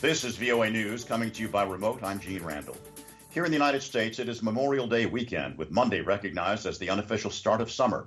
This is VOA News coming to you by remote. I'm Gene Randall. Here in the United States, it is Memorial Day weekend, with Monday recognized as the unofficial start of summer.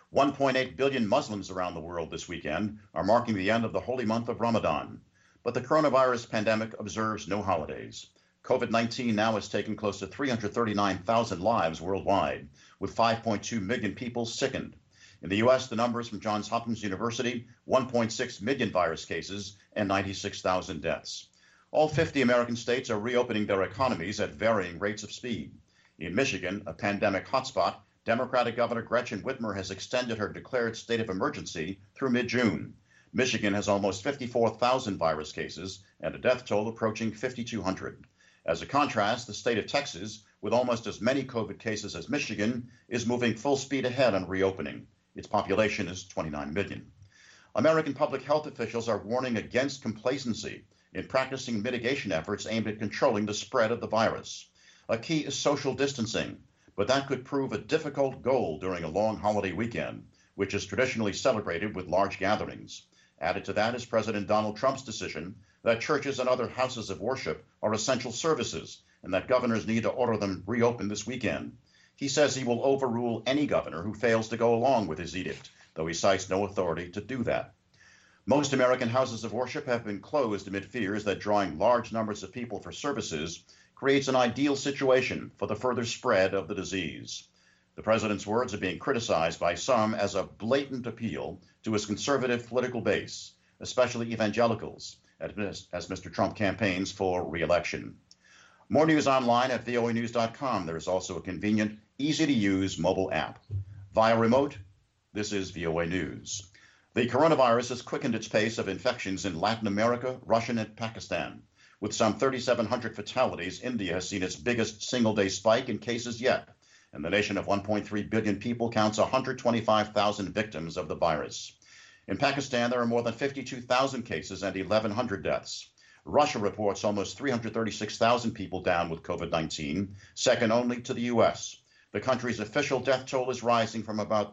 1.8 billion Muslims around the world this weekend are marking the end of the holy month of Ramadan. But the coronavirus pandemic observes no holidays. COVID-19 now has taken close to 339,000 lives worldwide, with 5.2 million people sickened. In the U.S., the numbers from Johns Hopkins University, 1.6 million virus cases and 96,000 deaths. All 50 American states are reopening their economies at varying rates of speed. In Michigan, a pandemic hotspot, Democratic Governor Gretchen Whitmer has extended her declared state of emergency through mid-June. Michigan has almost 54,000 virus cases and a death toll approaching 5,200. As a contrast, the state of Texas, with almost as many COVID cases as Michigan, is moving full speed ahead on reopening. Its population is 29 million. American public health officials are warning against complacency in practicing mitigation efforts aimed at controlling the spread of the virus. A key is social distancing, but that could prove a difficult goal during a long holiday weekend, which is traditionally celebrated with large gatherings. Added to that is President Donald Trump's decision that churches and other houses of worship are essential services and that governors need to order them reopened this weekend. He says he will overrule any governor who fails to go along with his edict, though he cites no authority to do that. Most American houses of worship have been closed amid fears that drawing large numbers of people for services creates an ideal situation for the further spread of the disease. The president's words are being criticized by some as a blatant appeal to his conservative political base, especially evangelicals, as Mr. Trump campaigns for re-election. More news online at voanews.com. There is also a convenient, easy-to-use mobile app. Via remote, this is VOA News. The coronavirus has quickened its pace of infections in Latin America, Russia, and Pakistan. With some 3,700 fatalities, India has seen its biggest single-day spike in cases yet, and the nation of 1.3 billion people counts 125,000 victims of the virus. In Pakistan, there are more than 52,000 cases and 1,100 deaths. Russia reports almost 336,000 people down with COVID-19, second only to the U.S. The country's official death toll is rising from about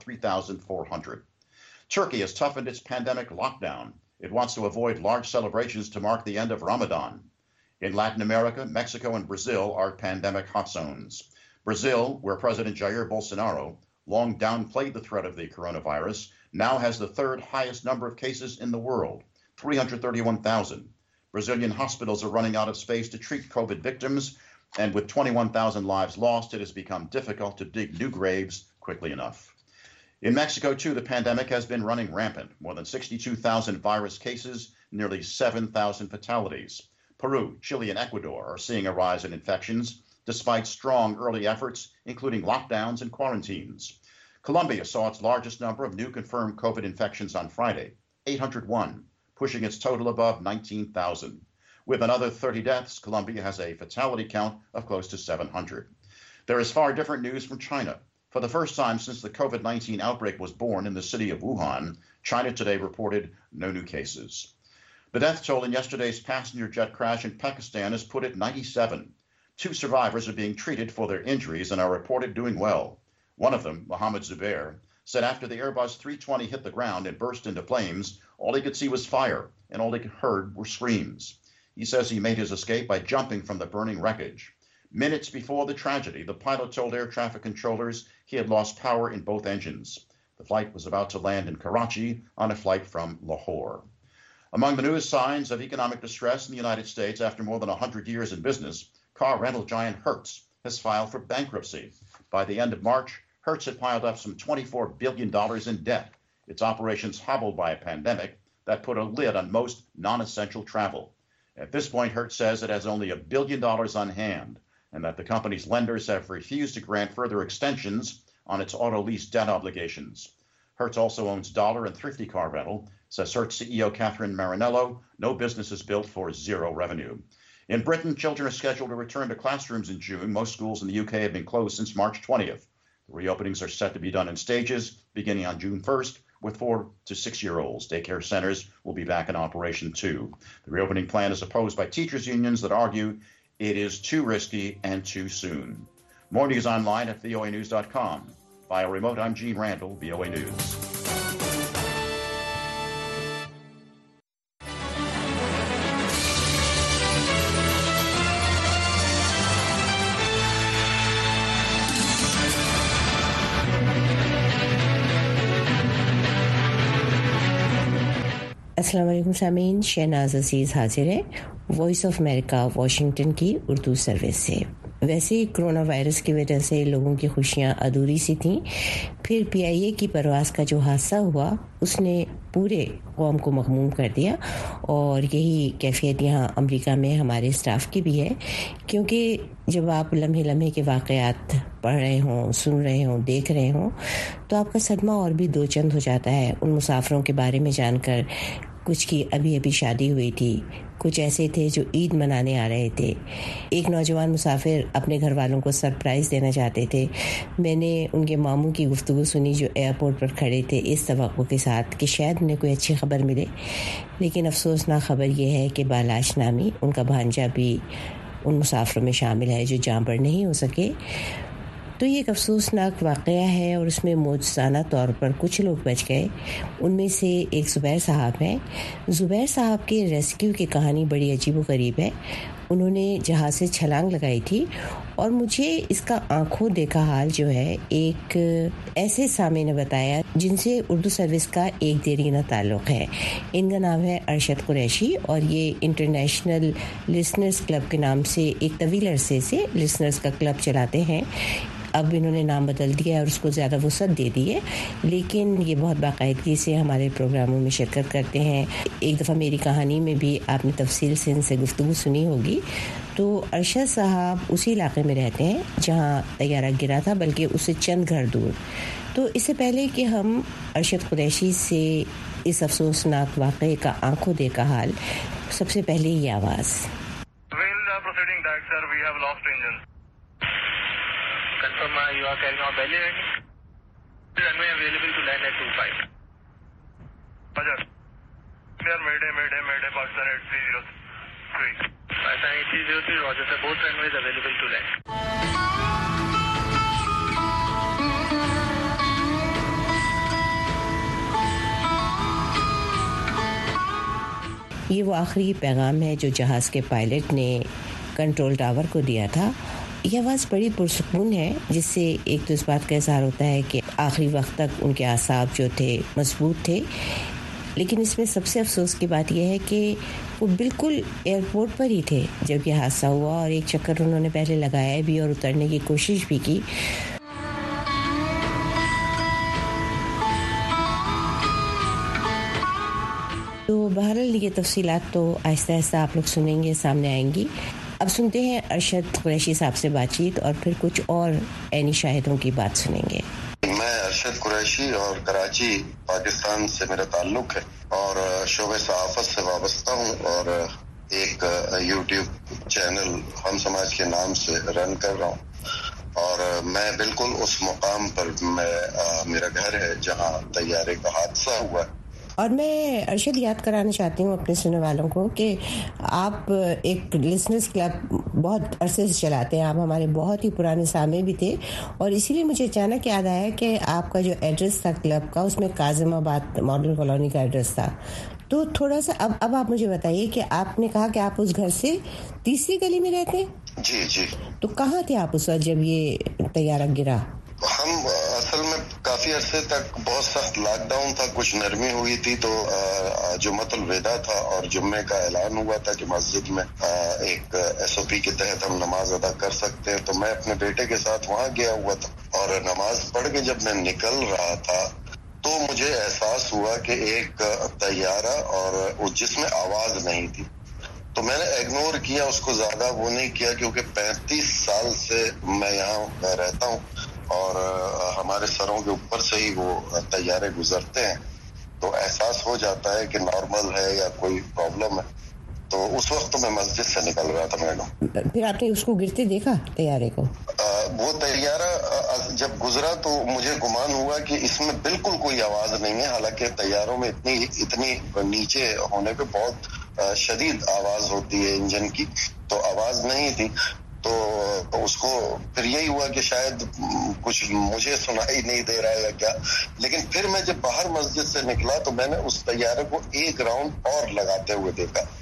3,400. Turkey has toughened its pandemic lockdown. It wants to avoid large celebrations to mark the end of Ramadan. In Latin America, Mexico and Brazil are pandemic hot zones. Brazil, where President Jair Bolsonaro long downplayed the threat of the coronavirus, now has the third highest number of cases in the world, 331,000. Brazilian hospitals are running out of space to treat COVID victims, and with 21,000 lives lost, it has become difficult to dig new graves quickly enough. In Mexico, too, the pandemic has been running rampant. More than 62,000 virus cases, nearly 7,000 fatalities. Peru, Chile, and Ecuador are seeing a rise in infections, despite strong early efforts, including lockdowns and quarantines. Colombia saw its largest number of new confirmed COVID infections on Friday, 801, pushing its total above 19,000. With another 30 deaths, Colombia has a fatality count of close to 700. There is far different news from China. For the first time since the COVID-19 outbreak was born in the city of Wuhan, China today reported no new cases. The death toll in yesterday's passenger jet crash in Pakistan is put at 97. 2 survivors are being treated for their injuries and are reported doing well. One of them, Mohammed Zubair, said after the Airbus 320 hit the ground and burst into flames, all he could see was fire and all he heard were screams. He says he made his escape by jumping from the burning wreckage. Minutes before the tragedy, the pilot told air traffic controllers he had lost power in both engines. The flight was about to land in Karachi on a flight from Lahore. Among the newest signs of economic distress in the United States after more than 100 years in business, car rental giant Hertz has filed for bankruptcy. By the end of March, Hertz had piled up some $24 billion in debt, its operations hobbled by a pandemic that put a lid on most non-essential travel. At this point, Hertz says it has only $1 billion on hand, and that the company's lenders have refused to grant further extensions on its auto lease debt obligations. Hertz also owns Dollar and Thrifty Car Rental, says Hertz CEO Catherine Marinello. No business is built for zero revenue. In Britain, children are scheduled to return to classrooms in June. Most schools in the UK have been closed since March 20th. The reopenings are set to be done in stages, beginning on June 1st, with 4 to 6-year-olds. Daycare centers will be back in operation too. The reopening plan is opposed by teachers' unions that argue it is too risky and too soon. More news online at voanews.com. Via remote, I'm Gene Randall, VOA News. अस्सलाम वालेकुम सामीन, शहनाज अजीज़ हाजिर है voice of America Washington की Urdu service से। वैसे ही corona virus की वजह से लोगों की खुशियां अधूरी सी थीं, फिर PIA की परवाज़ का जो हादसा हुआ उसने पूरे कौम को मग़मूम कर दिया। और यही कैफियत यहाँ अमेरिका में हमारे स्टाफ की भी है, क्योंकि जब आप लम्हे लम्हे के वाक़यात पढ़ रहे हों, सुन रहे हों, देख रहे हों, तो आपका सदमा और भी दो चंद हो जाता है उन मुसाफिरों के बारे में जानकर। कुछ की अभी अभी शादी हुई थी, कुछ ऐसे थे जो ईद मनाने आ रहे थे, एक नौजवान मुसाफिर अपने घर वालों को सरप्राइज़ देना चाहते थे। मैंने उनके मामू की गुफ्तगू सुनी जो एयरपोर्ट पर खड़े थे इस तवक्को के साथ कि शायद उन्हें कोई अच्छी खबर मिले, लेकिन अफसोसनाक खबर यह है कि बालाश नामी उनका भांजा भी उन मुसाफिरों में शामिल है जो जाँ पर नहीं हो सके। तो ये एक अफसोसनाक वाक़या है और उसमें मौजज़ाना तौर पर कुछ लोग बच गए। उनमें से एक ज़ुबैर साहब हैं। ज़ुबैर साहब के रेस्क्यू की कहानी बड़ी अजीबोगरीब है। उन्होंने जहाज़ से छलांग लगाई थी और मुझे इसका आंखों देखा हाल जो है एक ऐसे सामे ने बताया जिनसे उर्दू सर्विस का एक देरीना ताल्लुक़ है। इनका नाम है अरशद कुरैशी और ये इंटरनेशनल लिसनर्स क्लब के नाम से एक तवील अरसे से लिसनर्स का क्लब चलाते हैं। अब इन्होंने नाम बदल दिया है और उसको ज़्यादा वुसअत दे दी है, लेकिन ये बहुत बाकायदगी से हमारे प्रोग्रामों में शिरकत करते हैं। एक दफ़ा मेरी कहानी में भी आपने तफसील से इनसे गुफ्तगू सुनी होगी। तो अरशद साहब उसी इलाके में रहते हैं जहाँ तैयारा गिरा था, बल्कि उससे चंद घर दूर। तो इससे पहले कि हम अरशद कुरैशी से इस अफसोसनाक वाक़े का आंखों देखा हाल, सबसे पहले ये आवाज़। Confirm you are carrying out belly landing. Runway available to land at 25. Roger. Clear, Mayday, Pakistan 8303. Pakistan 8303, Roger sir. Both runways available to land. ये वो आखिरी पैगाम है जो जहाज़ के पायलट ने कंट्रोल टावर को दिया था। यह आवाज़ बड़ी पुरसुकून है, जिससे एक तो इस बात का इज़हार होता है कि आखिरी वक्त तक उनके आसाब जो थे मजबूत थे। लेकिन इसमें सबसे अफसोस की बात यह है कि वो बिल्कुल एयरपोर्ट पर ही थे जब यह हादसा हुआ, और एक चक्कर उन्होंने पहले लगाया भी और उतरने की कोशिश भी की। तो बहरहाल ये तफसीलात तो आहिस्ता आहिस्ता आप लोग सुनेंगे, सामने आएंगी। अब सुनते हैं अरशद कुरैशी साहब से बातचीत और फिर कुछ और ऐनी शाहिदों की बात सुनेंगे। मैं अरशद कुरैशी और कराची पाकिस्तान से मेरा ताल्लुक है और शोबे सहाफत से वाबस्ता हूँ और एक यूट्यूब चैनल हम समाज के नाम से रन कर रहा हूँ। और मैं बिल्कुल उस मुकाम पर मेरा घर है जहाँ तैयारे का हादसा हुआ। और मैं अरशद याद कराना चाहती हूँ अपने सुनने वालों को कि आप एक लिसनर्स क्लब बहुत अरसे से चलाते हैं। आप हमारे बहुत ही पुराने सामे भी थे और इसीलिए मुझे अचानक याद आया कि आपका जो एड्रेस था क्लब का, उसमें काजिमाबाद मॉडल कॉलोनी का एड्रेस था। तो थोड़ा सा अब आप मुझे बताइए कि आपने कहा कि आप उस घर से तीसरी गली में रहते हैं। जी जी। तो कहाँ थे आप उस वक्त जब ये तैयारा गिरा? हम असल में काफी अरसे तक बहुत सख्त लॉकडाउन था, कुछ नरमी हुई थी, तो जुम्मतुल वेदा था और जुम्मे का ऐलान हुआ था कि मस्जिद में एक SOP के तहत हम नमाज अदा कर सकते हैं। तो मैं अपने बेटे के साथ वहाँ गया हुआ था और नमाज पढ़ के जब मैं निकल रहा था तो मुझे एहसास हुआ कि एक तैयारा और जिसमें आवाज नहीं थी, तो मैंने इग्नोर किया उसको, ज्यादा वो नहीं किया, क्योंकि 35 साल से मैं यहाँ रहता हूँ और हमारे सरों के ऊपर से ही वो तैयारे गुजरते हैं, तो एहसास हो जाता है कि नॉर्मल है या कोई प्रॉब्लम है। तो उस वक्त तो मैं मस्जिद से निकल रहा था मैडम। फिर आपने उसको गिरते देखा तैयारे को? वो तैयारा जब गुजरा तो मुझे गुमान हुआ कि इसमें बिल्कुल कोई आवाज नहीं है, हालांकि तैयारों में इतनी नीचे होने पे बहुत शदीद आवाज होती है इंजन की, तो आवाज नहीं थी। तो उसको फिर यही हुआ कि शायद कुछ मुझे सुनाई नहीं दे रहा है या क्या। लेकिन फिर मैं जब बाहर मस्जिद से निकला तो मैंने उस तैयारे को एक राउंड और लगाते हुए देखा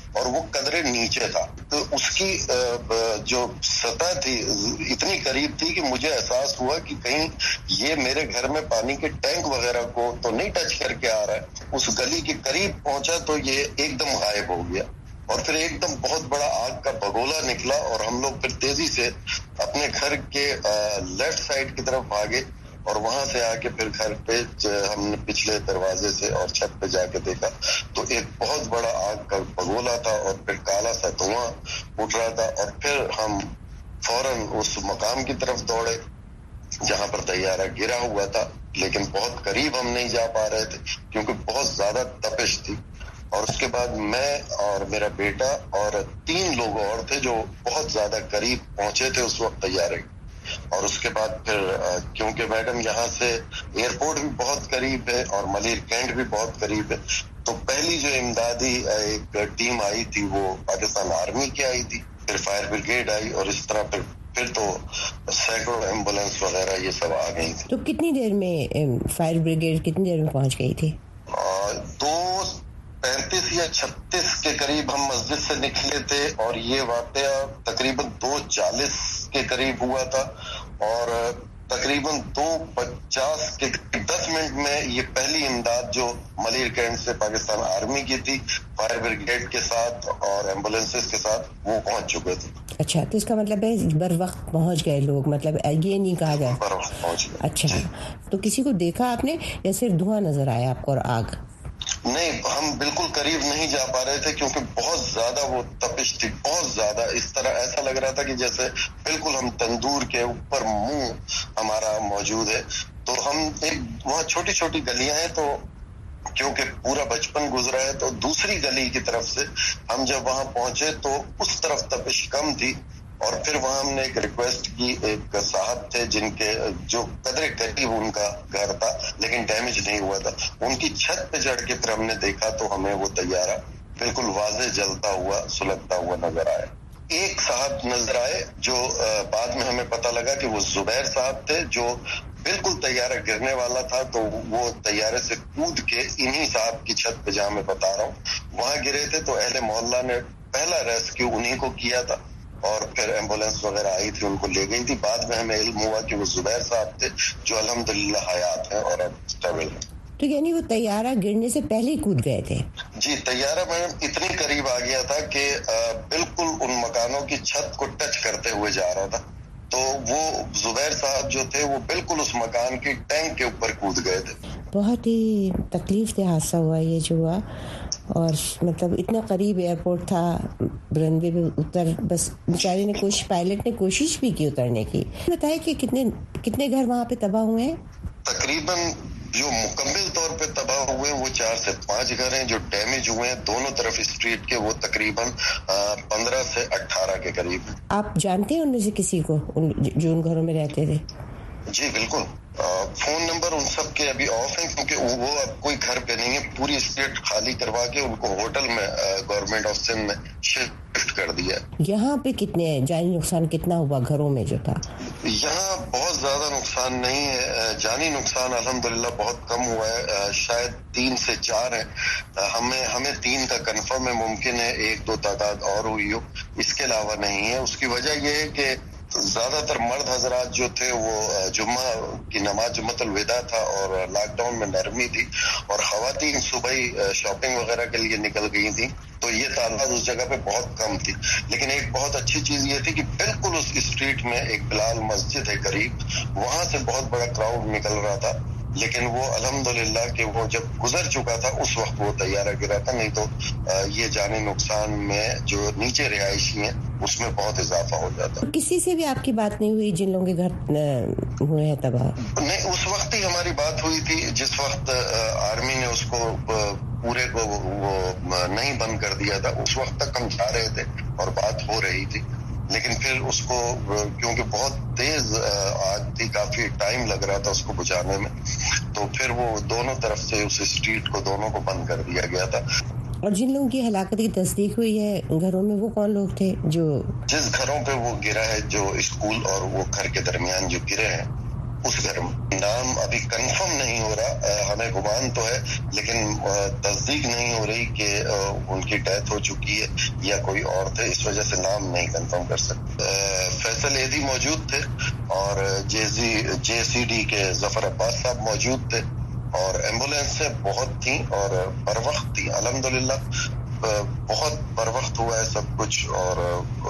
اور وہ قدرے نیچے تھا. تو اس کی جو سطح تھی اتنی قریب تھی کہ مجھے احساس ہوا کہ کہیں یہ میرے گھر میں پانی کے ٹینک وغیرہ کو تو نہیں ٹچ کر کے آ رہا ہے. اس گلی کے قریب پہنچا تو یہ ایک دم غائب ہو گیا اور پھر ایک دم بہت بڑا آگ کا بگولا نکلا اور ہم لوگ پھر تیزی سے اپنے گھر کے لیفٹ سائڈ کی طرف بھاگے اور وہاں سے آ کے پھر گھر پہ ہم نے پچھلے دروازے سے اور چھت پہ جا کے دیکھا تو ایک بہت بڑا آگ کا بگولا تھا اور پھر کالا سا دھواں اٹھ رہا تھا. اور پھر ہم فوراً اس مقام کی طرف دوڑے جہاں پر طیارہ گرا ہوا تھا, لیکن بہت قریب ہم نہیں جا پا رہے تھے کیونکہ بہت زیادہ تپش تھی. اور اس کے بعد میں اور میرا بیٹا اور 3 لوگ اور تھے جو بہت زیادہ قریب پہنچے تھے اس وقت طیارے. اور اس کے بعد پھر کیونکہ میڈم یہاں سے ایئرپورٹ بھی بہت قریب ہے اور ملیر کینٹ بھی بہت قریب ہے, تو پہلی جو امدادی ایک ٹیم آئی تھی وہ پاکستان آرمی کی آئی تھی, پھر فائر بریگیڈ آئی اور اس طرح پھر تو سینکڑوں ایمبولینس وغیرہ یہ سب آ گئی تھی. تو کتنی دیر میں فائر بریگیڈ کتنی دیر میں پہنچ گئی تھی؟ 2:35 یا 36 کے قریب ہم مسجد سے نکلے تھے اور یہ واقعہ تقریباً 2:40 کے قریب ہوا تھا اور تقریباً 2:50 کے 10 منٹ میں یہ پہلی امداد جو ملیر کینٹ سے پاکستان آرمی کی تھی فائر بریگیڈ کے ساتھ اور ایمبولینسز کے ساتھ وہ پہنچ چکے تھے. اچھا, تو اس کا مطلب ہے بر وقت پہنچ گئے لوگ, مطلب یہ نہیں کہا جائے بر وقت پہنچ گئے. اچھا, تو کسی کو دیکھا آپ نے یا صرف دھواں نظر آیا آپ کو اور آگ؟ نہیں, ہم بالکل قریب نہیں جا پا رہے تھے کیونکہ بہت زیادہ وہ تپش تھی, بہت زیادہ. اس طرح ایسا لگ رہا تھا کہ جیسے بالکل ہم تندور کے اوپر منہ ہمارا موجود ہے. تو ہم وہاں چھوٹی چھوٹی گلیاں ہیں تو کیونکہ پورا بچپن گزرا ہے تو دوسری گلی کی طرف سے ہم جب وہاں پہنچے تو اس طرف تپش کم تھی. اور پھر وہاں ہم نے ایک ریکویسٹ کی, ایک صاحب تھے جن کے جو قدرے قریب ان کا گھر تھا لیکن ڈیمیج نہیں ہوا تھا, ان کی چھت پہ چڑھ کے پھر ہم نے دیکھا تو ہمیں وہ طیارہ بالکل واضح جلتا ہوا سلگتا ہوا نظر آیا. ایک صاحب نظر آئے جو بعد میں ہمیں پتہ لگا کہ وہ زبیر صاحب تھے جو بالکل طیارہ گرنے والا تھا تو وہ طیارے سے کود کے انہی صاحب کی چھت پہ جہاں میں بتا رہا ہوں وہاں گرے تھے. تو اہل محلہ نے پہلا ریسکیو انہی کو کیا تھا اور پھر ایمبولینس وغیرہ آئی تھی ان کو لے گئی تھی. بعد میں ہمیں علم ہوا کہ وہ زبیر صاحب تھے جو الحمدللہ حیات ہیں اور اب اسٹیبل ہیں. تو یعنی وہ طیارہ گرنے سے پہلے ہی کود گئے تھے؟ جی, طیارہ میڈم اتنی قریب آ گیا تھا کہ بالکل ان مکانوں کی چھت کو ٹچ کرتے ہوئے جا رہا تھا. تو وہ زبیر صاحب جو تھے وہ بالکل اس مکان کی ٹینک کے اوپر کود گئے تھے. بہت ہی تکلیف دہ حادثہ ہوا یہ جو ہوا, اور مطلب اتنا قریب ایئرپورٹ تھا, رنوے پہ اتر, بس بیچارے نے پائلٹ نے کوشش بھی کی اترنے کی. بتائے کہ کتنے گھر وہاں پہ تباہ ہوئے ہیں؟ تقریباً جو مکمل طور پہ تباہ ہوئے وہ 4 سے 5 گھر ہیں. جو ڈیمیج ہوئے ہیں دونوں طرف اسٹریٹ کے وہ تقریباً 15 سے 18 کے قریب ہیں. آپ جانتے ہیں ان میں سے کسی کو جو ان گھروں میں رہتے تھے؟ جی بالکل, فون نمبر ان سب کے ابھی آف ہیں کیونکہ وہ اب کوئی گھر پہ نہیں ہے. پوری اسٹیٹ خالی کروا کے ان کو ہوٹل میں گورنمنٹ آف سندھ میں شفٹ کر دیا. یہاں پہ کتنے جانی نقصان کتنا ہوا گھروں میں جو تھا؟ یہاں بہت زیادہ نقصان نہیں ہے, جانی نقصان الحمدللہ بہت کم ہوا ہے, شاید 3 سے 4 ہیں. ہمیں 3 کا کنفرم ہے, ممکن ہے 1-2 تعداد اور ہوئی ہو, اس کے علاوہ نہیں ہے. اس کی وجہ یہ ہے کہ زیادہ تر مرد حضرات جو تھے وہ جمعہ کی نماز جمعۃ الوداع تھا اور لاک ڈاؤن میں نرمی تھی, اور خواتین صبح ہی شاپنگ وغیرہ کے لیے نکل گئی تھیں, تو یہ تعداد اس جگہ پہ بہت کم تھی. لیکن ایک بہت اچھی چیز یہ تھی کہ بالکل اس اسٹریٹ میں ایک بلال مسجد ہے قریب, وہاں سے بہت بڑا کراؤڈ نکل رہا تھا. لیکن وہ الحمدللہ کہ وہ جب گزر چکا تھا اس وقت وہ طیارہ گرا تھا, نہیں تو یہ جانی نقصان میں جو نیچے رہائشی ہیں اس میں بہت اضافہ ہو جاتا. کسی سے بھی آپ کی بات نہیں ہوئی جن لوگوں کے گھر ہوئے ہیں تباہ؟ نہیں, اس وقت ہی ہماری بات ہوئی تھی جس وقت آرمی نے اس کو پورے کو وہ نہیں بند کر دیا تھا. اس وقت تک ہم جا رہے تھے اور بات ہو رہی تھی, لیکن پھر اس کو کیونکہ بہت تیز آگ تھی, کافی ٹائم لگ رہا تھا اس کو بجھانے میں, تو پھر وہ دونوں طرف سے اس اسٹریٹ کو دونوں کو بند کر دیا گیا تھا. اور جن لوگوں کی ہلاکت کی تصدیق ہوئی ہے گھروں میں, وہ کون لوگ تھے جو جس گھروں پہ وہ گرا ہے, جو اسکول اور وہ گھر کے درمیان جو گرے ہیں उस घर में। नाम अभी कंफर्म नहीं हो रहा, हमें गुमान तो है लेकिन तस्दीक नहीं हो रही कि उनकी डेथ हो चुकी है या कोई और थे, इस वजह से नाम नहीं कंफर्म कर सकते। फैसल एदी मौजूद थे और JCD के जफर अब्बास साहब मौजूद थे और एम्बुलेंस से बहुत थी और बर वक्त थी। अल्हम्दुलिल्लाह बहुत बर वक्त हुआ है सब कुछ। और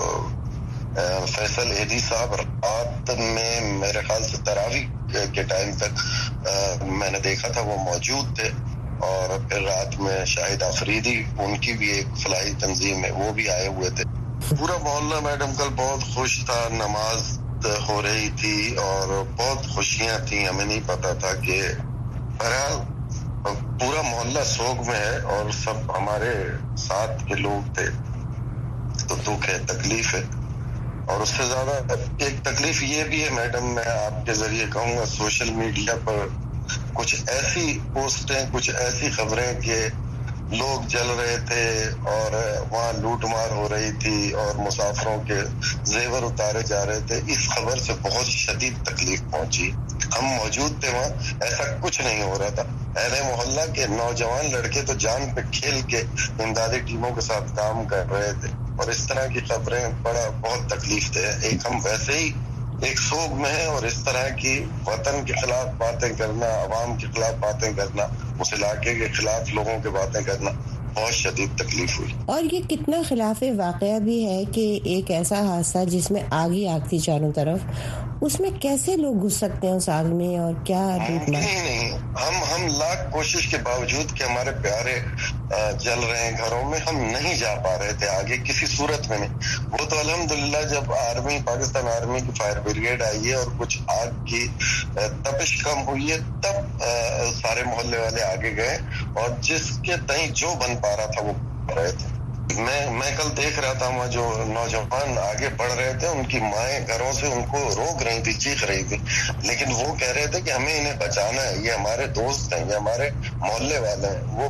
फैसल एदी साहब रात में मेरे ख्याल से तरावी के टाइम तक मैंने देखा था वो मौजूद थे। और फिर रात में शाहिद आफरीदी, उनकी भी एक फलाही तंजीम है, वो भी आए हुए थे। पूरा मोहल्ला मैडम कल बहुत खुश था, नमाज हो रही थी और बहुत खुशियां थी। हमें नहीं पता था कि बहरहाल पूरा मोहल्ला सोग में है और सब हमारे साथ के लोग थे, तो दुख है, तकलीफ है। और उससे ज्यादा एक तकलीफ ये भी है मैडम, मैं आपके जरिए कहूंगा, सोशल मीडिया पर कुछ ऐसी पोस्टें, कुछ ऐसी खबरें कि लोग जल रहे थे और वहाँ लूट मार हो रही थी और मुसाफिरों के जेवर उतारे जा रहे थे। इस खबर से बहुत शदीद तकलीफ पहुंची। हम मौजूद थे वहाँ, ऐसा कुछ नहीं हो रहा था। अहले मोहल्ला के नौजवान लड़के तो जान पे खेल के इमदादी टीमों के साथ काम कर रहे थे और इस तरह की खबरें बहुत तकलीफ दे। एक हम वैसे ही एक सोग में है और इस तरह की वतन के खिलाफ बातें करना, अवाम के खिलाफ बातें करना, उस इलाके के खिलाफ लोगों की बातें करना, बहुत शदीद तकलीफ हुई। और ये कितना खिलाफ वाक़या भी है कि एक ऐसा हादसा जिसमें आग ही आग थी चारों तरफ, उसमें कैसे लोग घुस सकते हैं उस आग में और क्या नहीं, हम लाख कोशिश के बावजूद कि हमारे प्यारे जल रहे हैं घरों में, हम नहीं जा पा रहे थे आगे किसी सूरत में नहीं। वो तो अल्हम्दुलिल्लाह जब आर्मी, पाकिस्तान आर्मी की फायर ब्रिगेड आई है और कुछ आग की तपिश कम हुई है, तब सारे मोहल्ले वाले आगे गए और जिसके तहीं जो बन पा रहा था वो कर रहे थे। मैं कल देख रहा था वहाँ जो नौजवान आगे बढ़ रहे थे, उनकी माएं घरों से उनको रोक रही थी, चीख रही थी, लेकिन वो कह रहे थे कि हमें इन्हें बचाना है, ये हमारे दोस्त हैं, ये हमारे मोहल्ले वाले हैं। वो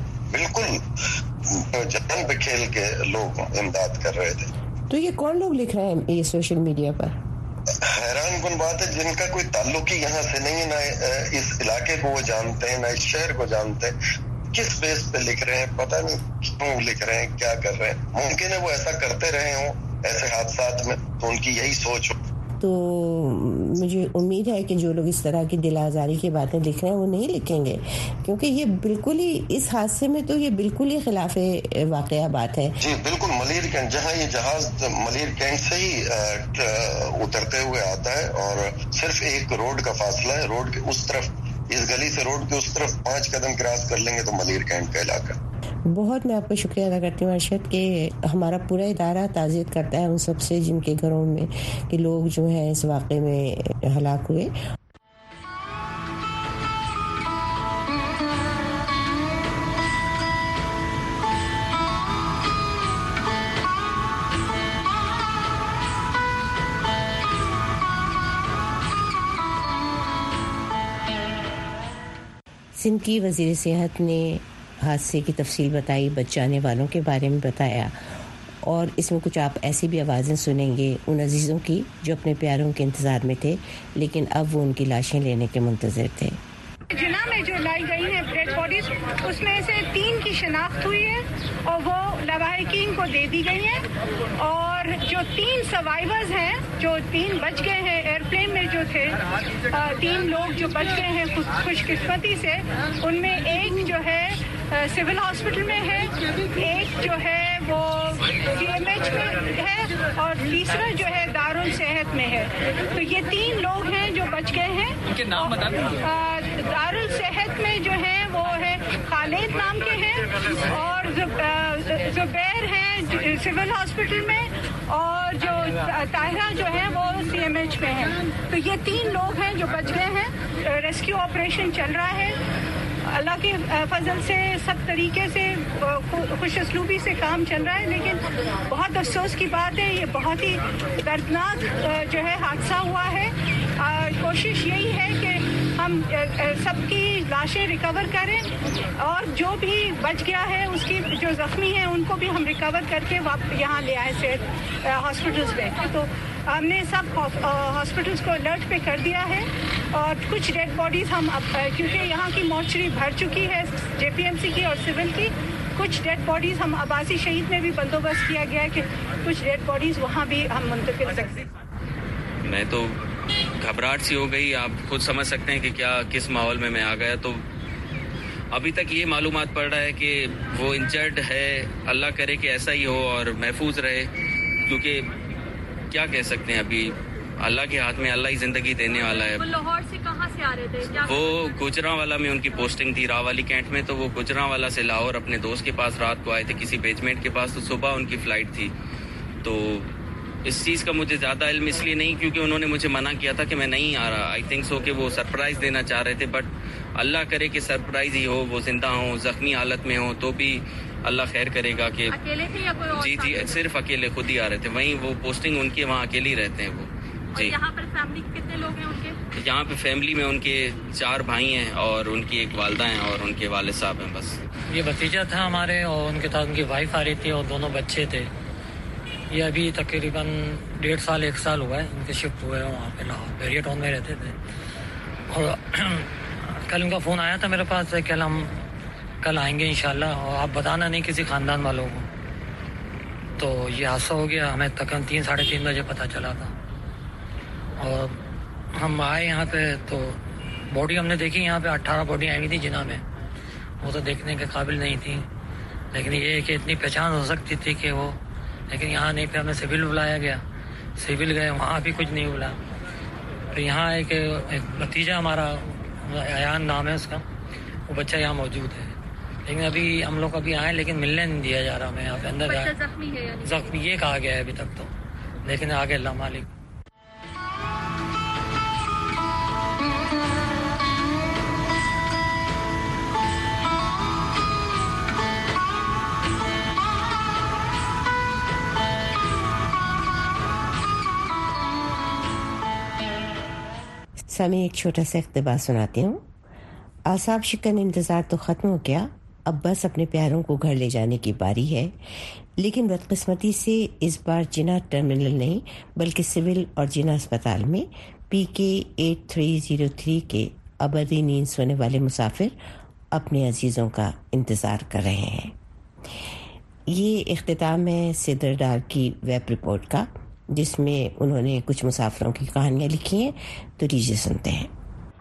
बिल्कुल जान पे खेल के लोग इमदाद कर रहे थे। तो ये कौन लोग लिख रहे हैं ये सोशल मीडिया पर? हैरान कुन बात है, जिनका कोई ताल्लुक ही यहाँ से नहीं, ना इस इलाके को वो जानते हैं, ना इस शहर को जानते हैं। किस बेस पे लिख रहे हैं पता नहीं, क्यों लिख रहे हैं, क्या कर रहे हैं। मुमकिन है वो ऐसा करते रहे हों ऐसे हादसात में, तो उनकी यही सोच हो। तो मुझे उम्मीद है कि जो लोग इस तरह की दिल आज़ारी की बातें लिख रहे हैं वो नहीं लिखेंगे, क्योंकि ये बिल्कुल ही इस हादसे में तो ये बिल्कुल ही खिलाफे वाक़या बात है। जी बिल्कुल, मलीर कैंट, जहाँ ये जहाज मलीर कैंट से ही उतरते हुए आता है और सिर्फ एक रोड का फासला है, रोड के उस तरफ, इस गली से रोड के उस तरफ 5 कदम क्रॉस कर लेंगे तो मलीर कैंट का इलाका। बहुत मैं आपको शुक्रिया अदा करती हूँ अरशद कि हमारा पूरा इदारा ताज़ियत करता है उन सब से जिनके घरों में कि लोग जो हैं इस वाक़े में हलाक हुए। सिंध की वज़ीर सेहत ने हादसे की तफसील बताई, बच जाने वालों के बारे में बताया और इसमें कुछ आप ऐसी भी आवाज़ें सुनेंगे उन अजीज़ों की जो अपने प्यारों के इंतज़ार में थे लेकिन अब वो उनकी लाशें लेने के मुंतज़िर थे। जिना में जो लाई गई हैं डेड बॉडीज, उसमें से 3 की शिनाख्त हुई है और वो लवाहिकीन को दे दी गई हैं और जो 3 सर्वाइवर्स हैं, जो 3 बच गए हैं एयरप्लेन में जो थे, 3 लोग जो बच गए हैं खुशकिस्मती से, उनमें एक जो है सिविल हॉस्पिटल में है, एक जो है वो CMH में है और तीसरा जो है दारुल सेहत में है। तो ये 3 लोग हैं जो बच गए हैं। उनके नाम बता दें। दारुल सेहत में जो है वो है खालिद नाम के हैं और जुबैर हैं सिविल हॉस्पिटल में और जो ताहिरा जो है वो CMH में है। तो ये 3 लोग हैं जो बच गए हैं। रेस्क्यू ऑपरेशन चल रहा है, अल्लाह के फजल से सब तरीके से खुशअस्लूबी से काम चल रहा है, लेकिन बहुत अफसोस की बात है, ये बहुत ही दर्दनाक जो है हादसा हुआ है। कोशिश यही है कि ہم سب کی لاشیں ریکور کریں اور جو بھی بچ گیا ہے اس کی جو زخمی ہیں ان کو بھی ہم ریکور کر کے یہاں لے آئے تھے ہاسپٹلس میں. تو ہم نے سب ہاسپٹلس کو الرٹ پہ کر دیا ہے اور کچھ ڈیڈ باڈیز ہم کیونکہ یہاں کی مورچری بھر چکی ہے JPMC کی اور سول کی, کچھ ڈیڈ باڈیز ہم عباسی شہید میں بھی بندوبست کیا گیا ہے کہ کچھ ڈیڈ باڈیز وہاں بھی ہم منتقل سکتے. میں تو گھبراہٹ سی ہو گئی, آپ خود سمجھ سکتے ہیں کہ کس ماحول میں آ گیا. تو ابھی تک یہ معلومات پڑ رہا ہے کہ وہ انجرڈ ہے, اللہ کرے کہ ایسا ہی ہو اور محفوظ رہے, کیونکہ کیا کہہ سکتے ہیں ابھی اللہ کے ہاتھ میں, اللہ ہی زندگی دینے والا ہے. وہ لاہور سے کہاں سے آ رہے تھے؟ وہ گجرانوالا میں ان کی پوسٹنگ تھی, راوالی کینٹ میں. تو وہ گجرانوالا سے لاہور اپنے دوست کے پاس رات کو آئے تھے کسی بیچمنٹ کے پاس, تو صبح ان کی فلائٹ تھی. تو اس چیز کا مجھے زیادہ علم اس لیے نہیں کیونکہ انہوں نے مجھے منع کیا تھا کہ میں نہیں آ رہا. آئی تھنک سو کہ وہ سرپرائز دینا چاہ رہے تھے, بٹ اللہ کرے کہ سرپرائز ہی ہو, وہ زندہ ہوں, زخمی حالت میں ہوں, تو بھی اللہ خیر کرے گا. کہ اکیلے تھے یا کوئی اور؟ جی صرف اکیلے خود ہی آ رہے تھے. وہیں وہ پوسٹنگ ان کے وہاں اکیلے ہی رہتے ہیں وہ. جی. یہاں پر فیملی کتنے لوگ ہیں ان کے؟ یہاں پہ فیملی میں ان کے 4 بھائی ہیں اور ان کی ایک والدہ ہیں اور ان کے والد صاحب ہیں بس. یہ بھتیجا تھا ہمارے اور ان کے ساتھ ان کی وائف آ رہی تھی اور 2 بچے تھے. یہ ابھی تقریباً 1.5 سال 1 سال ہوا ہے ان کے شفٹ ہوئے ہیں وہاں پہ لاہور بیریہ ٹاؤن میں رہتے تھے. اور کل ان کا فون آیا تھا میرے پاس کہ ہم کل آئیں گے انشاءاللہ, اور آپ بتانا نہیں کسی خاندان والوں کو. تو یہ حادثہ ہو گیا, ہمیں تقریباً 3 ساڑھے 3 بجے پتہ چلا تھا. اور ہم آئے یہاں پہ تو باڈی ہم نے دیکھی, یہاں پہ 18 باڈی آئی ہوئی تھی جناح میں. وہ تو دیکھنے کے قابل نہیں تھی, لیکن یہ کہ اتنی پہچان ہو سکتی تھی کہ وہ, لیکن یہاں نہیں. پہ ہمیں سول بلایا گیا, سول گئے, وہاں بھی کچھ نہیں بلا. پھر یہاں ایک بھتیجا ہمارا, ایان نام ہے اس کا, وہ بچہ یہاں موجود ہے. لیکن ابھی ہم لوگ ابھی آئے لیکن ملنے نہیں دیا جا رہا ہمیں یہاں پہ اندر. زخمی ہے زخمی یہ کہا گیا ہے ابھی تک تو, لیکن آگے اللہ مالک. سامع ایک چھوٹا سا اقتباس سناتی ہوں. اعصاب شکن انتظار تو ختم ہو گیا, اب بس اپنے پیاروں کو گھر لے جانے کی باری ہے. لیکن بدقسمتی سے اس بار جناح ٹرمینل نہیں بلکہ سول اور جناح اسپتال میں PK 8303 کے ابدی نیند سونے والے مسافر اپنے عزیزوں کا انتظار کر رہے ہیں. یہ اختتام ہے صدر ڈار کی ویب رپورٹ کا, جس میں انہوں نے کچھ مسافروں کی کہانیاں لکھی ہیں. تو لیجیے سنتے ہیں.